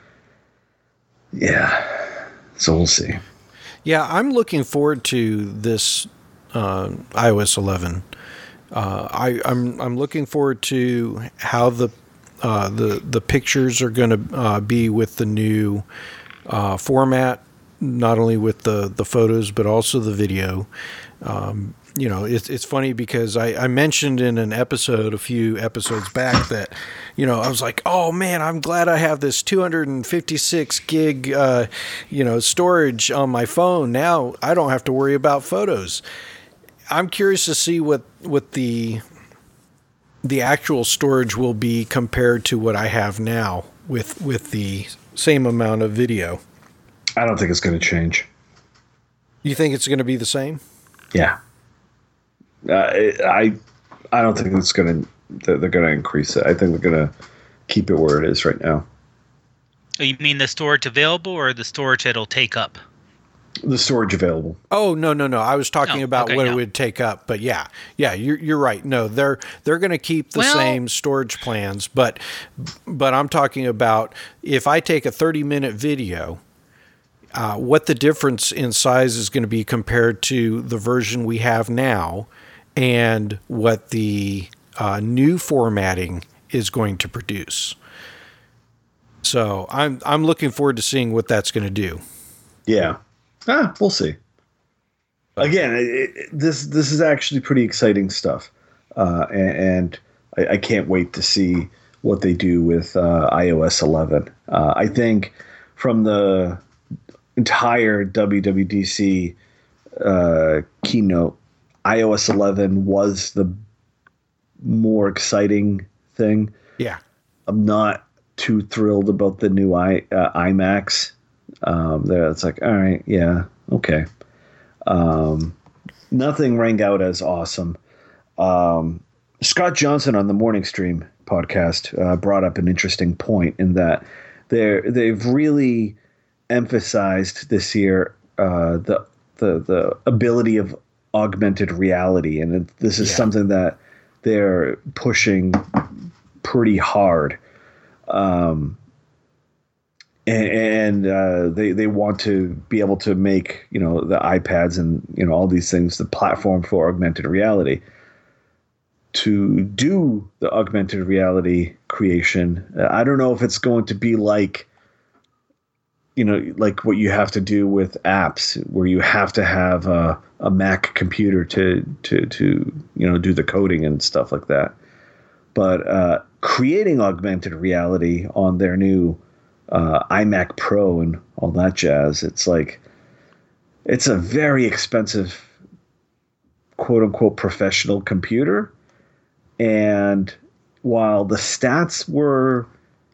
Yeah, so we'll see. Yeah, I'm looking forward to this uh, iOS eleven. Uh, I, I'm I'm looking forward to how the uh, the the pictures are going to uh, be with the new uh, format. Not only with the, the photos, but also the video. Um, you know, it's it's funny because I, I mentioned in an episode a few episodes back that, you know, I was like, oh man, I'm glad I have this two hundred fifty-six gig, uh, you know, storage on my phone. Now I don't have to worry about photos. I'm curious to see what what the the actual storage will be compared to what I have now with with the same amount of video. I don't think it's going to change. You think it's going to be the same? Yeah. Uh, I I don't think it's going to. They're, they're going to increase it. I think they're going to keep it where it is right now. You mean the storage available or the storage it'll take up? The storage available. Oh no no no! I was talking oh, about okay, what no. it would take up, but yeah, yeah, you're you're right. No, they're they're going to keep the well, same storage plans, but but I'm talking about if I take a thirty minute video. Uh, what the difference in size is going to be compared to the version we have now, and what the uh, new formatting is going to produce. So I'm I'm looking forward to seeing what that's going to do. Yeah, ah, we'll see. Again, it, it, this this is actually pretty exciting stuff, uh, and, and I, I can't wait to see what they do with uh, iOS eleven. Uh, I think from the entire W W D C uh, keynote, iOS eleven was the more exciting thing. Yeah, I'm not too thrilled about the new i uh, iMacs. Um, there, it's like, all right, yeah, okay. Um, nothing rang out as awesome. Um, Scott Johnson on the Morning Stream podcast uh, brought up an interesting point in that they're they've really emphasized this year uh, the the the ability of augmented reality, and it, this is yeah. something that they're pushing pretty hard. Um, and and uh, they they want to be able to make, you know, the iPads and, you know, all these things the platform for augmented reality. To do the augmented reality creation, I don't know if it's going to be like, you know, like what you have to do with apps, where you have to have a, a Mac computer to to to you know do the coding and stuff like that. But uh, creating augmented reality on their new uh, iMac Pro and all that jazz, it's like it's a very expensive, quote unquote, professional computer. And while the stats were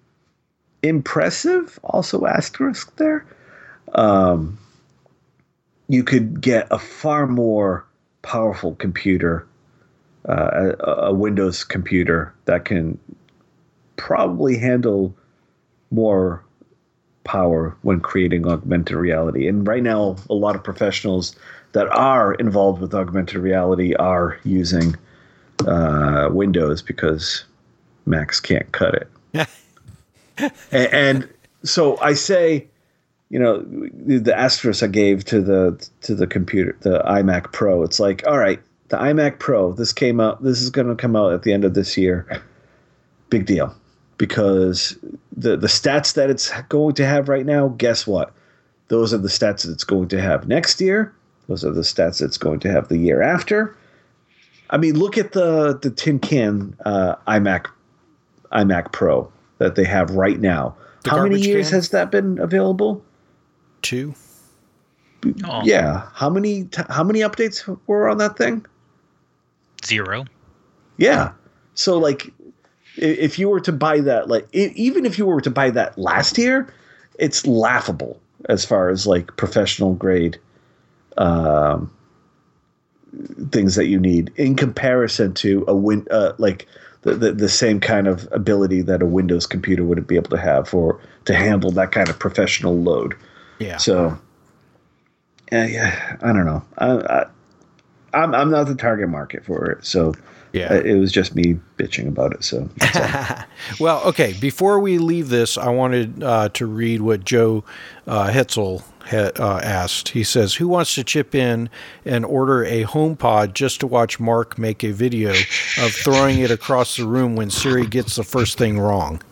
impressive, also asterisk there, um, you could get a far more powerful computer, uh, a, a Windows computer that can probably handle more power when creating augmented reality. And right now, a lot of professionals that are involved with augmented reality are using uh, Windows because Macs can't cut it. and, and so I say, you know, the, the asterisk I gave to the to the computer, the iMac Pro, it's like, all right, the iMac Pro, this came out, this is going to come out at the end of this year. Big deal. Because the, the stats that it's going to have right now, guess what? Those are the stats that it's going to have next year. Those are the stats that it's going to have the year after. I mean, look at the, the tin can uh, iMac iMac Pro that they have right now. The How many years can? has that been available? Two. Oh. Yeah. How many t- how many updates were on that thing? Zero. Yeah. So like, if you were to buy that, like even if you were to buy that last year, it's laughable as far as like professional grade um, things that you need in comparison to a win uh, like the, the the same kind of ability that a Windows computer would be able to have for to handle that kind of professional load. Yeah. So, yeah, yeah I don't know. I, I, I'm I'm not the target market for it. So. Yeah, it was just me bitching about it. So, well, okay. Before we leave this, I wanted uh, to read what Joe uh, Hetzel ha- uh, asked. He says, "Who wants to chip in and order a HomePod just to watch Mark make a video of throwing it across the room when Siri gets the first thing wrong?"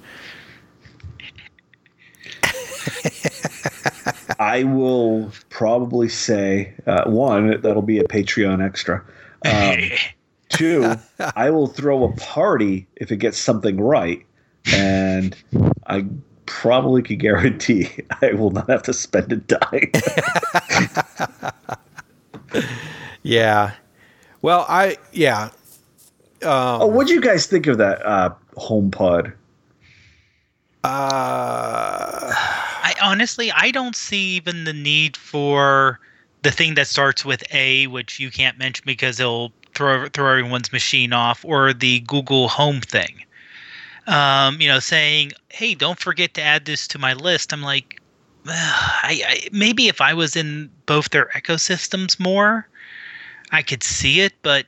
I will probably say uh, one, that'll be a Patreon extra. Um, Two, I will throw a party if it gets something right, and I probably could guarantee I will not have to spend a dime. Yeah. Well, I yeah. Um, oh, what do you guys think of that uh, HomePod? Uh, I honestly, I don't see even the need for the thing that starts with A, which you can't mention because it'll throw throw everyone's machine off, or the Google Home thing. Um, you know, saying, "Hey, don't forget to add this to my list." I'm like, I, I maybe if I was in both their ecosystems more, I could see it. But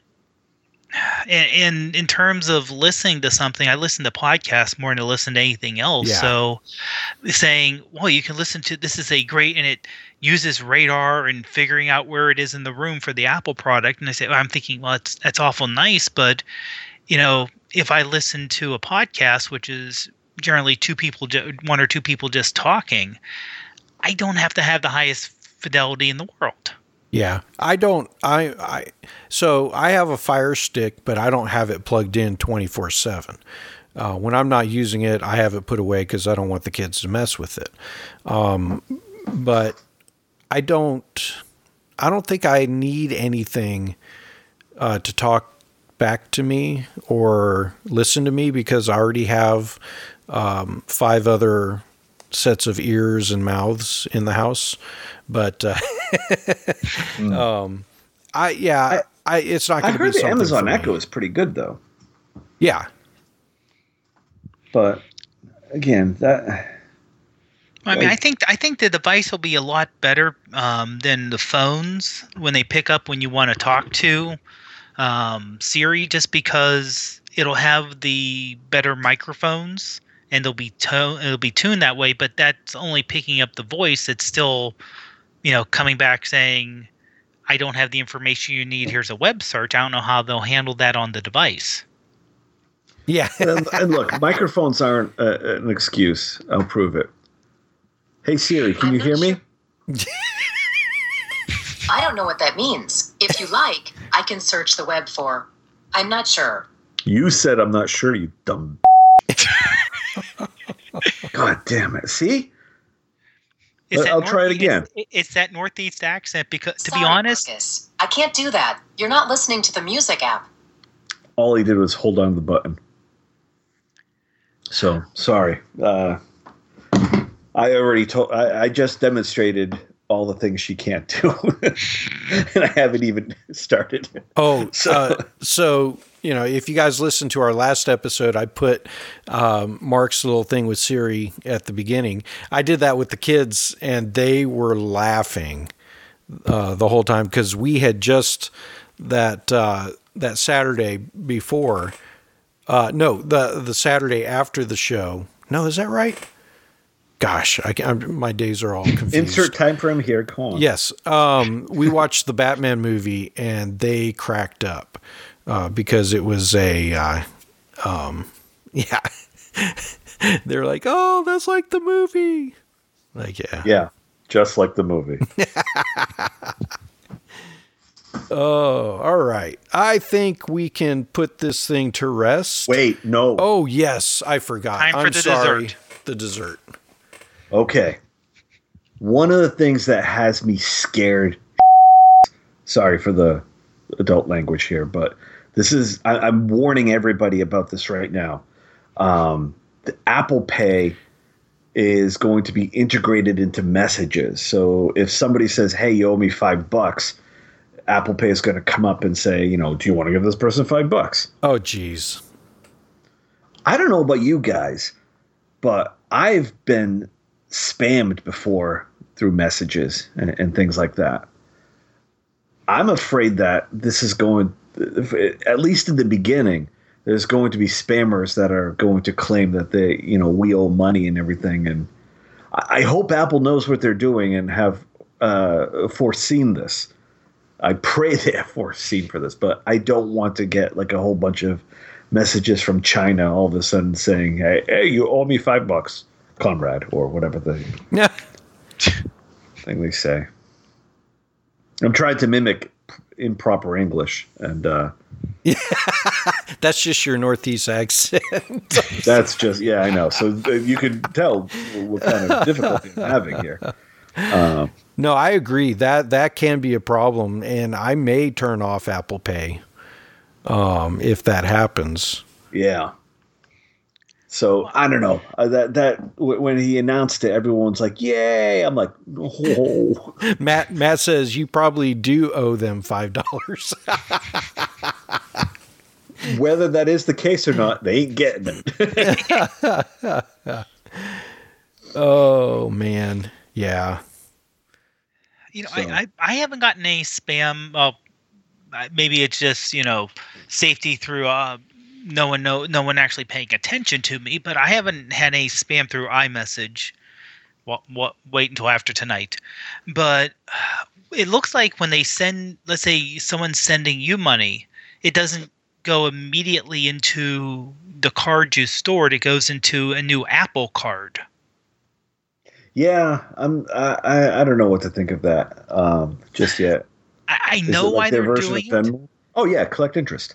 in in terms of listening to something, I listen to podcasts more than I listen to anything else. Yeah. So saying, "Well, you can listen to this is a great," and it uses radar and figuring out where it is in the room for the Apple product. And I say, well, I'm thinking, well, it's, that's awful nice. But, you know, if I listen to a podcast, which is generally two people, one or two people just talking, I don't have to have the highest fidelity in the world. Yeah, I don't, I, I, so I have a Fire Stick, but I don't have it plugged in twenty-four seven. Uh, when I'm not using it, I have it put away because I don't want the kids to mess with it. Um, but I don't, I don't think I need anything uh, to talk back to me or listen to me because I already have um, five other sets of ears and mouths in the house. But uh, mm. um, I yeah, I, I it's not going to be something. I heard the Amazon for me. Echo is pretty good though. Yeah, but again, that I mean, Like- I think I think the device will be a lot better um, than the phones when they pick up when you want to talk to um, Siri, just because it'll have the better microphones and they'll be to- it'll be tuned that way. But that's only picking up the voice. It's still, you know, coming back saying, "I don't have the information you need. Here's a web search." I don't know how they'll handle that on the device. Yeah. and, and look, microphones aren't uh, an excuse. I'll prove it. Hey Siri, can I'm you not hear me? I don't know what that means. If you like, I can search the web for. I'm not sure. You said I'm not sure, you dumb. God damn it! See, It's I'll that try it north- again. It's, it's that Northeast accent because, to be Sorry, honest, Marcus. I can't do that. You're not listening to the music app. all he did was hold on to the button. So sorry. Uh, I already told. I, I just demonstrated all the things she can't do, and I haven't even started. Oh, So- uh, so you know, if you guys listened to our last episode, I put um, Mark's little thing with Siri at the beginning. I did that with the kids, and they were laughing uh, the whole time because we had just that uh, that Saturday before. Uh, no, the the Saturday after the show. No, is that right? Gosh, I can, I'm, my days are all confused. Insert time frame here. Come on. Yes. Um, we watched the Batman movie and they cracked up uh, because it was a, uh, um, yeah. They're like, oh, that's like the movie. Like, yeah. Yeah, just like the movie. Oh, all right. I think we can put this thing to rest. Wait, no. Oh, yes. I forgot. Time for I'm the sorry. dessert. The dessert. Okay. One of the things that has me scared. Sorry for the adult language here, but this is. I, I'm warning everybody about this right now. Um, the Apple Pay is going to be integrated into messages. So if somebody says, "Hey, you owe me five bucks," Apple Pay is going to come up and say, "You know, do you want to give this person five bucks?" Oh, geez. I don't know about you guys, but I've been spammed before through messages and, and things like that. I'm afraid that this is going, at least in the beginning, there's going to be spammers that are going to claim that they, you know, we owe money and everything. And I, I hope Apple knows what they're doing and have uh, foreseen this. I pray they have foreseen for this, but I don't want to get like a whole bunch of messages from China all of a sudden saying, hey, hey you owe me five bucks, Conrad, or whatever the Yeah. thing they say. I'm trying to mimic improper English, and uh, That's just your Northeast accent. that's just, yeah, I know. So you could tell what kind of difficulty I'm having here. Um, No, I agree. That that can be a problem, and I may turn off Apple Pay um, if that happens. yeah. So I don't know. Uh, that that w- when he announced it, everyone's like, "Yay!" I'm like, "Oh." Matt Matt says you probably do owe them five dollars. Whether that is the case or not, they ain't getting it. Oh man, yeah. You know, So- I, I I haven't gotten any spam. Well, uh, maybe it's just, you know, safety through uh, no one no no one actually paying attention to me. But I haven't had any spam through iMessage. What what? Wait until after tonight. But uh, it looks like when they send, let's say someone's sending you money, it doesn't go immediately into the card you stored. It goes into a new Apple card. Yeah, I'm. I, I I don't know what to think of that um, just yet. I, I Is know it like why their they're version doing of it. Venmo? Oh yeah, collect interest.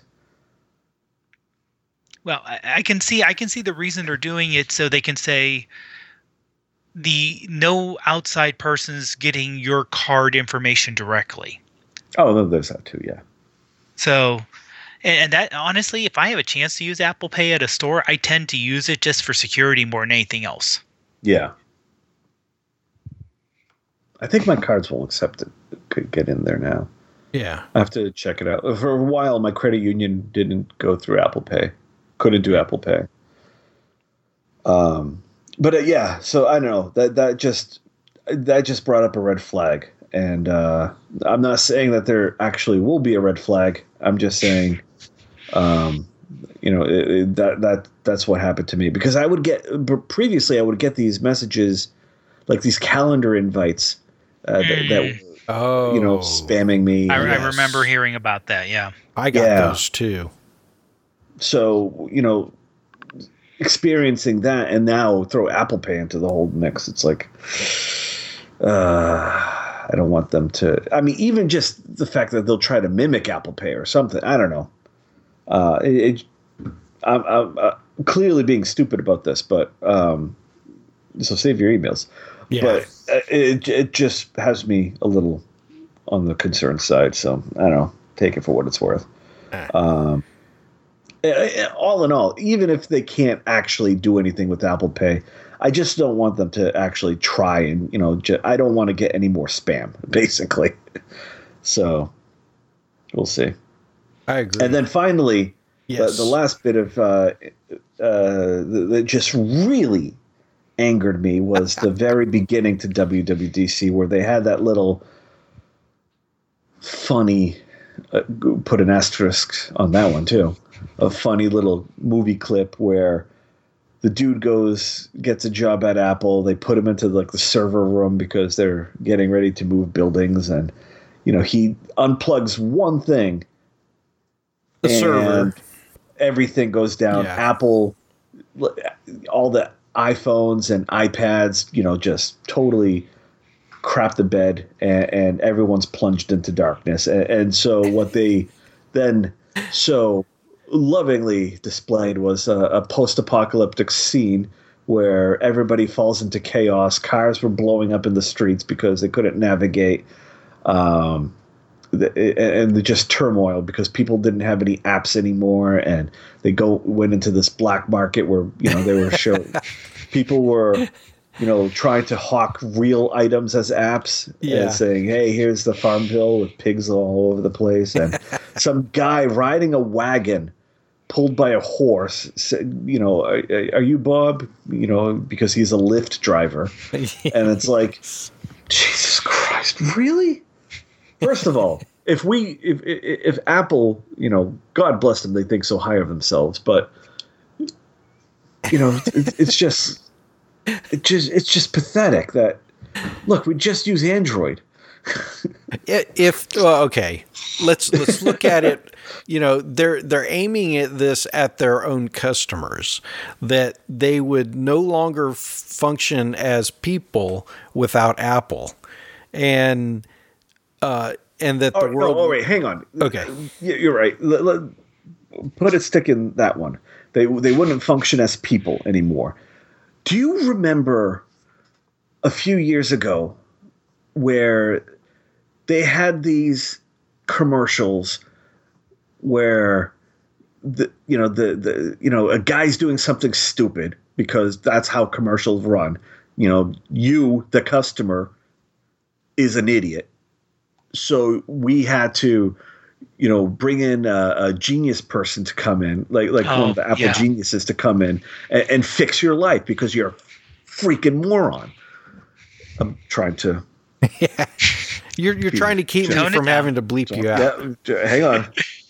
Well, I, I can see I can see the reason they're doing it, so they can say the no outside persons getting your card information directly. Oh, no, there's that too. Yeah. So, and, and that honestly, if I have a chance to use Apple Pay at a store, I tend to use it just for security more than anything else. Yeah. I think my cards will accept it. Could get in there now. Yeah. I have to check it out. For a while, my credit union didn't go through Apple Pay. Couldn't do Apple Pay. Um, but uh, yeah, so I don't know that that just that just brought up a red flag, and uh, I'm not saying that there actually will be a red flag. I'm just saying, um, you know, it, it, that that that's what happened to me, because I would get previously I would get these messages, like these calendar invites uh, that, that oh. you know, spamming me. I, Yes. I remember hearing about that. Yeah, I got Yeah. those too. So, you know, experiencing that, and now throw Apple Pay into the whole mix. It's like, uh, I don't want them to. I mean, even just the fact that they'll try to mimic Apple Pay or something. I don't know. Uh, it, it, I'm, I'm uh, clearly being stupid about this, but um, so save your emails. Yeah. But uh, it it just has me a little on the concerned side. So I don't know. Take it for what it's worth. Um, all in all, even if they can't actually do anything with Apple Pay, I just don't want them to actually try and, you know, ju- I don't want to get any more spam, basically. So we'll see. I agree. And then finally, yes. the, the last bit of uh, uh, that just really angered me was the very beginning to W W D C, where they had that little funny, uh, put an asterisk on that one too, a funny little movie clip where the dude goes, gets a job at Apple. They put him into like the server room because they're getting ready to move buildings, and you know, he unplugs one thing, the server, everything goes down. Yeah. Apple, all the iPhones and iPads, you know, just totally crap the bed, and, and everyone's plunged into darkness. And, and so what they then so lovingly displayed was a, a post-apocalyptic scene where everybody falls into chaos. Cars were blowing up in the streets because they couldn't navigate, um, the, and the just turmoil because people didn't have any apps anymore, and they go went into this black market where, you know, they were showing people were, you know, trying to hawk real items as apps, Yeah. and saying, hey, here's the farm bill with pigs all over the place. And some guy riding a wagon pulled by a horse said, you know, are, are you Bob? You know, because he's a Lyft driver. Yeah. And it's like, Jesus Christ, really? First of all, if we, if, if, if Apple, you know, God bless them, they think so high of themselves, but, you know, it, it's just, it just, it's just pathetic that, look, we just use Android. If well, okay, let's let's look at it. You know, they're they're aiming at this at their own customers, that they would no longer function as people without Apple, and uh, and that the Oh, world. no, oh, wait, hang on. Okay. Yeah, you're right. Let, let, put a stick in that one. They they wouldn't function as people anymore. Do you remember a few years ago where they had these commercials where the you know the the you know a guy's doing something stupid, because that's how commercials run. You know, you, the customer, is an idiot. So we had to, you know, bring in a, a genius person to come in, like like Oh, one of the Apple yeah. geniuses to come in and, and fix your life because you're a freaking moron. I'm trying to. Yeah. You're you're trying to keep me Tone it from down. having to bleep you out. Yeah, hang on.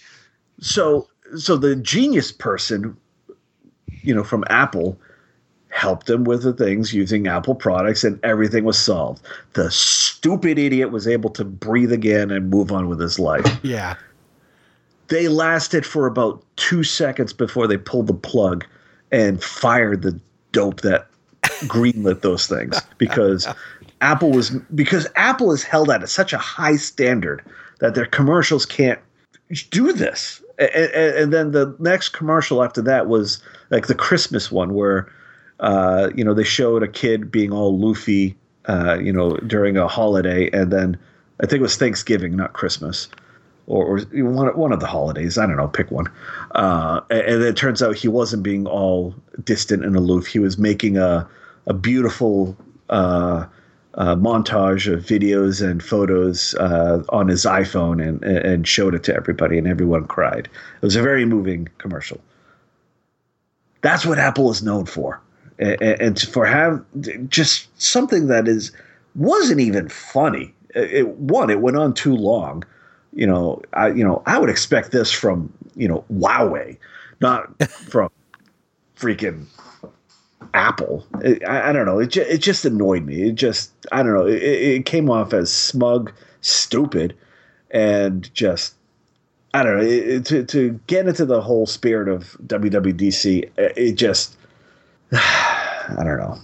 So so the genius person, you know, from Apple, helped them with the things using Apple products, and everything was solved. The stupid idiot was able to breathe again and move on with his life. Yeah. They lasted for about two seconds before they pulled the plug and fired the dope that greenlit those things, because Apple was because Apple is held at such a high standard that their commercials can't do this. And, and, and then the next commercial after that was like the Christmas one where, uh, you know, they showed a kid being all Luffy, uh, you know, during a holiday, and then I think it was Thanksgiving, not Christmas. Or, or one, one of the holidays. I don't know, pick one. Uh, and, and it turns out he wasn't being all distant and aloof. He was making a, a beautiful uh, uh, montage of videos and photos uh, on his iPhone, and, and showed it to everybody, and everyone cried. It was a very moving commercial. That's what Apple is known for. and, and for have just something that is wasn't even funny. It, one, it went on too long. You know, I you know I would expect this from you know Huawei, not from freaking Apple. It, I, I don't know. It ju- it just annoyed me. It just I don't know. It, it came off as smug, stupid, and just I don't know. It, it, to to get into the whole spirit of W W D C, it, it just I don't know.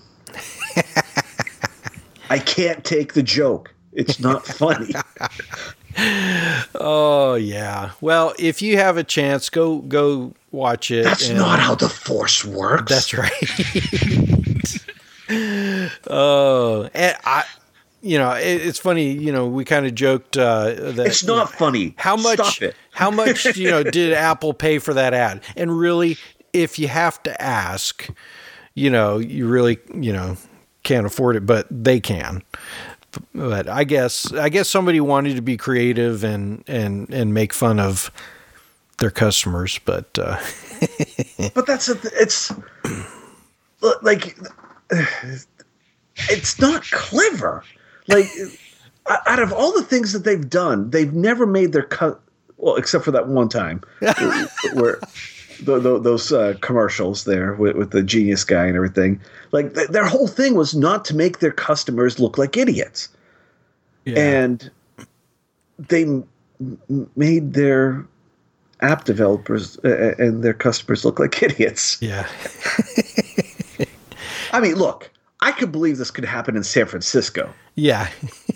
I can't take the joke. It's not funny. Oh yeah. Well, if you have a chance, go go watch it. That's and not how the Force works. That's right. Oh, and I, you know, it, it's funny. You know, we kind of joked uh, that It's not you know, funny. How much? Stop it. How much? You know, did Apple pay for that ad? And really, if you have to ask, you know, you really, you know, can't afford it, but they can. But I guess I guess somebody wanted to be creative and and and make fun of their customers, but uh, but that's a, it's like it's not clever. Like out of all the things that they've done, they've never made their cut. Well, except for that one time where the, the, those uh, commercials there with, with the genius guy and everything. Like th- their whole thing was not to make their customers look like idiots, yeah. and they m- made their app developers uh, and their customers look like idiots. Yeah. I mean, look, I could believe this could happen in San Francisco. Yeah.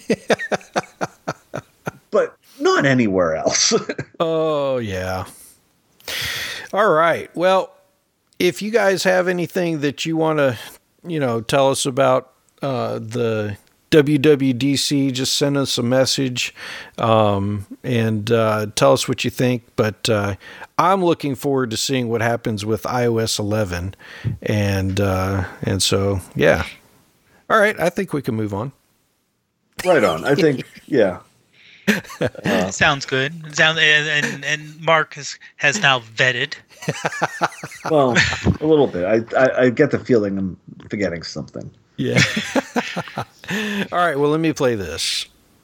But not anywhere else. Oh, yeah. All right. Well, if you guys have anything that you want to, you know, tell us about uh, the W W D C, just send us a message um, and uh, tell us what you think. But uh, I'm looking forward to seeing what happens with i O S eleven. And, uh, and so, yeah. All right. I think we can move on. Right on. I think, yeah. Uh, Sounds good. Sound and, and and Mark has has now vetted. Well, a little bit. I, I I get the feeling I'm forgetting something. Yeah. All right. Well, let me play this.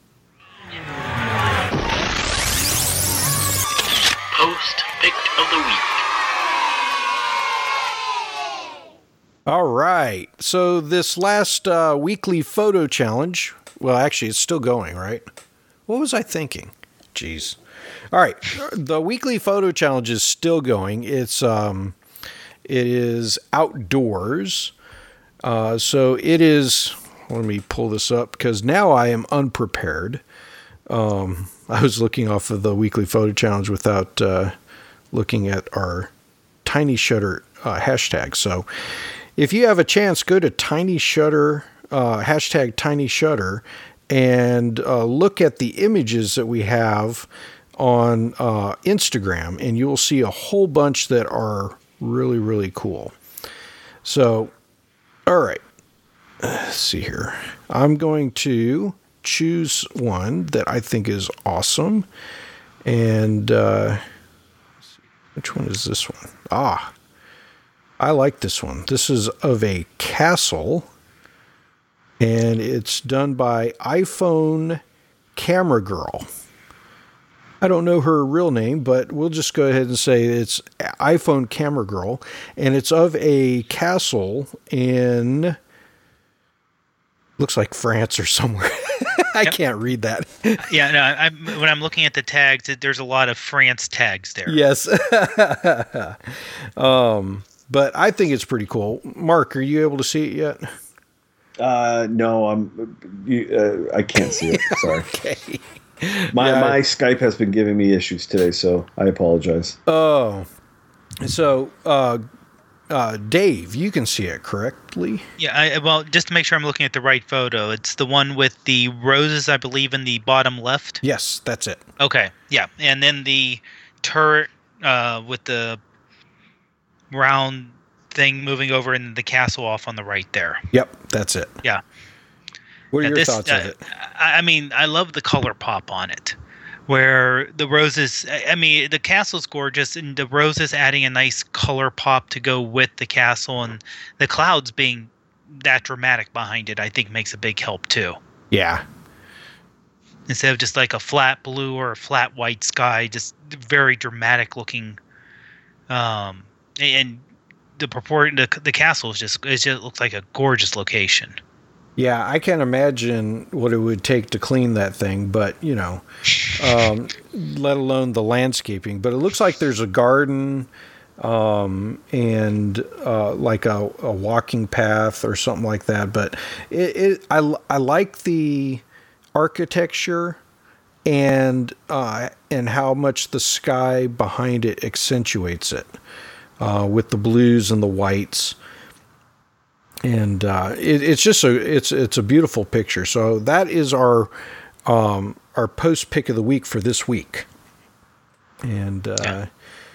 Post pick of the week. All right. So this last uh, weekly photo challenge. Well, actually, it's still going, right? What was I thinking? Jeez. All right. The weekly photo challenge is still going. It's um, it is outdoors. Uh, so it is. Let me pull this up because now I am unprepared. Um, I was looking off of the weekly photo challenge without uh, looking at our Tiny Shutter uh, hashtag. So if you have a chance, go to Tiny Shutter uh, hashtag Tiny Shutter. And uh, look at the images that we have on uh, Instagram, and you will see a whole bunch that are really, really cool. So, all right, let's see here. I'm going to choose one that I think is awesome. And uh, which one is this one? Ah, I like this one. This is of a castle. And it's done by iPhone Camera Girl. I don't know her real name, but we'll just go ahead and say it's iPhone Camera Girl. And it's of a castle in, looks like France or somewhere. I yep. can't read that. Yeah, no, I'm, when I'm looking at the tags, there's a lot of France tags there. Yes. um, but I think it's pretty cool. Mark, are you able to see it yet? Uh, no, I'm. You, uh, I can't see it. Sorry. Okay. My yeah, my Skype has been giving me issues today, so I apologize. Oh, so uh, uh, Dave, you can see it correctly. Yeah. I, well, just to make sure I'm looking at the right photo, it's the one with the roses, I believe, in the bottom left. Yes, that's it. Okay. Yeah, and then the turret uh, with the round thing moving over in the castle off on the right there. Yep, that's it. Yeah. What are yeah, your this, thoughts uh, of it? I mean, I love the color pop on it. where the roses, I mean, the castle's gorgeous, and the roses adding a nice color pop to go with the castle, and the clouds being that dramatic behind it, I think makes a big help too. Yeah. Instead of just like a flat blue or a flat white sky, just very dramatic looking. Um, and the purport, the, the castle is just, it just looks like a gorgeous location. Yeah, I can't imagine what it would take to clean that thing, but, you know, um, let alone the landscaping. But it looks like there's a garden um, and uh, like a, a walking path or something like that. But it, it I, I like the architecture and uh, and how much the sky behind it accentuates it uh, with the blues and the whites. And uh, it, it's just a it's it's a beautiful picture. So that is our um, our post pick of the week for this week. And uh, yeah.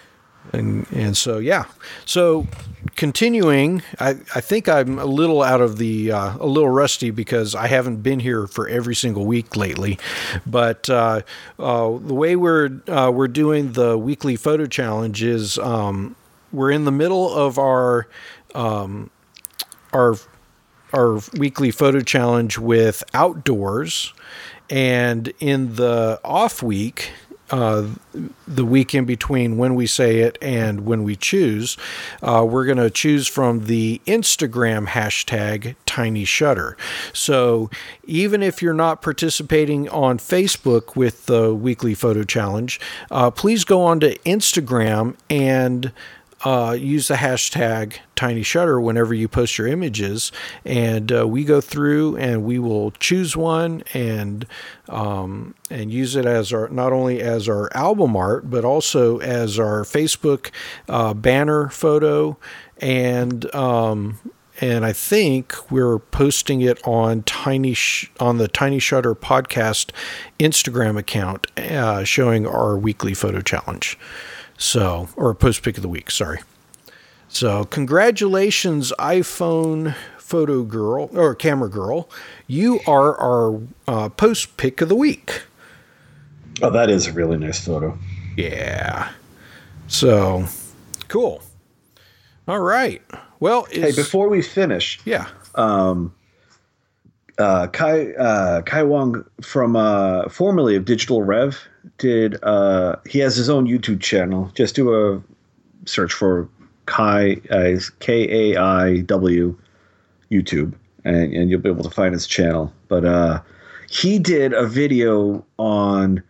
and and so yeah. So continuing, I, I think I'm a little out of the uh, a little rusty because I haven't been here for every single week lately. But uh, uh, the way we're uh, we're doing the weekly photo challenge is um, we're in the middle of our um, our our weekly photo challenge with outdoors, and in the off week, uh, the week in between when we say it and when we choose, uh, we're going to choose from the Instagram hashtag Tiny Shutter. So even if you're not participating on Facebook with the weekly photo challenge, uh, please go on to Instagram and Uh, use the hashtag Tiny Shutter whenever you post your images, and uh, we go through and we will choose one and um, and use it as our not only as our album art but also as our Facebook uh, banner photo, and um, and I think we're posting it on Tiny Sh- on the Tiny Shutter podcast Instagram account, uh, showing our weekly photo challenge. So, or post pick of the week, sorry. So, congratulations, iPhone photo girl or camera girl. You are our uh, post pick of the week. Oh, that is a really nice photo. Yeah. So, cool. All right. Well, is, hey, before we finish, yeah. Um, uh, Kai uh, Kai Wong from uh, formerly of Digital Rev did uh, he has his own YouTube channel. Just do a search for Kai uh, K A I W YouTube, and, and you'll be able to find his channel. But uh, he did a video on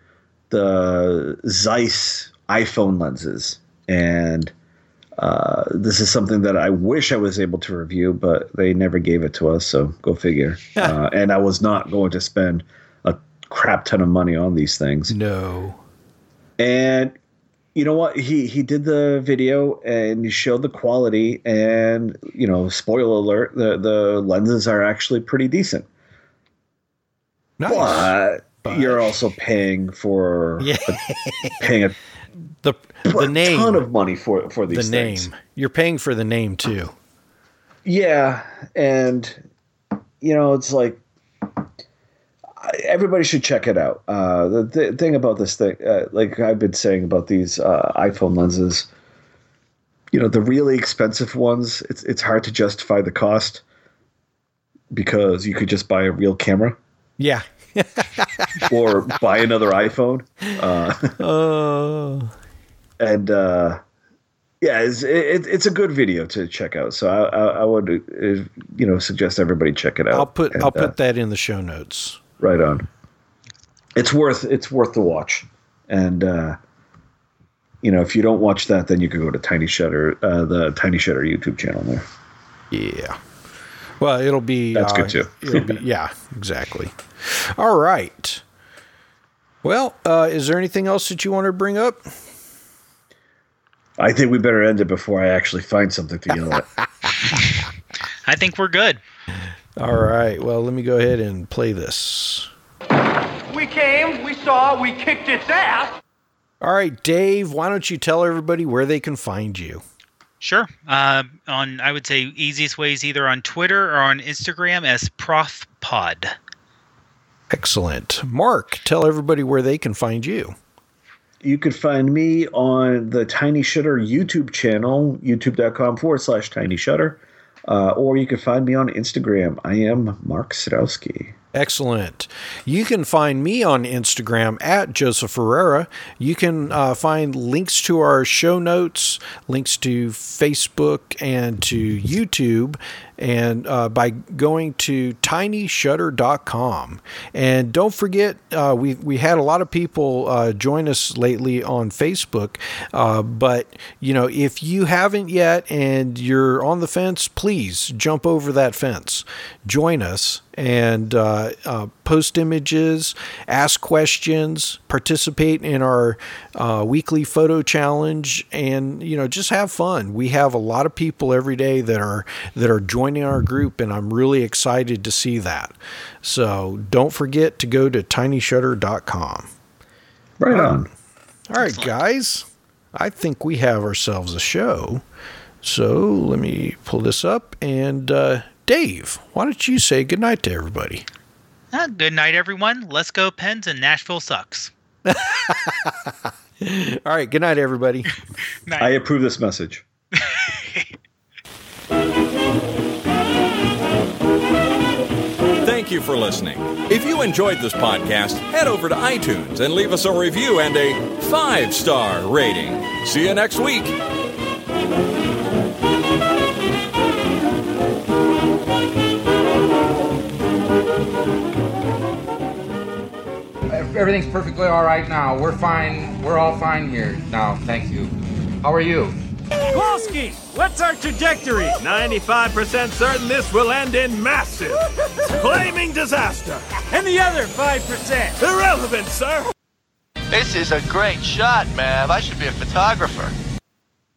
the Zeiss iPhone lenses, and uh, this is something that I wish I was able to review, but they never gave it to us, so go figure. uh, and I was not going to spend a crap ton of money on these things. No. And you know what? He he did the video and he showed the quality, and you know, spoiler alert, the, the lenses are actually pretty decent. Nice. But, but you're also paying for yeah. a, paying a the the name, ton of money for for these the things. name. You're paying for the name too. Yeah, and you know, it's like everybody should check it out. Uh, the, the thing about this thing, uh, like I've been saying about these uh, iPhone lenses, you know, the really expensive ones, it's it's hard to justify the cost because you could just buy a real camera. Yeah. Or buy another iPhone. Uh, uh. And uh, yeah, it's, it, it's a good video to check out. So I, I, I would, uh, you know, suggest everybody check it out. I'll put and, I'll put uh, that in the show notes. Right on. It's worth it's worth the watch, and uh, you know, if you don't watch that, then you could go to Tiny Shutter, uh, the Tiny Shutter YouTube channel there. Yeah. Well, it'll be that's uh, good too. It'll be, yeah, exactly. All right. Well, uh, is there anything else that you want to bring up? I think we better end it before I actually find something to yell at. I think we're good. All right. Well, let me go ahead and play this. We came, we saw, we kicked its ass. All right, Dave, why don't you tell everybody where they can find you? Sure. Uh, on, I would say, easiest way is either on Twitter or on Instagram as ProfPod. Excellent. Mark, tell everybody where they can find you. You could find me on the Tiny Shutter YouTube channel, youtube.com forward slash Tiny Shutter. Uh, or you can find me on Instagram. I am Mark Sadowski. Excellent. You can find me on Instagram at Joseph Ferreira. You can uh, find links to our show notes, links to Facebook and to YouTube, and uh, by going to tiny shutter dot com. And don't forget, uh, we we had a lot of people uh, join us lately on Facebook. Uh, but you know, if you haven't yet and you're on the fence, please jump over that fence, join us, and uh, uh, post images, ask questions, participate in our uh, weekly photo challenge, and you know, just have fun. We have a lot of people every day that are that are joining our group, and I'm really excited to see that. So don't forget to go to tiny shutter dot com. Right on. All right, guys, I think we have ourselves a show. So let me pull this up, and uh, Dave, why don't you say goodnight to everybody? Uh, good night, everyone. Let's go Pens, and Nashville sucks. All right, good night, everybody. Night. I approve this message. Thank you for listening. If you enjoyed this podcast, head over to iTunes and leave us a review and a five-star rating. See you next week. Everything's perfectly all right now. We're fine. We're all fine here now. Thank you. How are you? Kowalski, what's our trajectory? ninety-five percent certain this will end in massive, flaming disaster. And the other five percent? Irrelevant, sir. This is a great shot, Mav. I should be a photographer.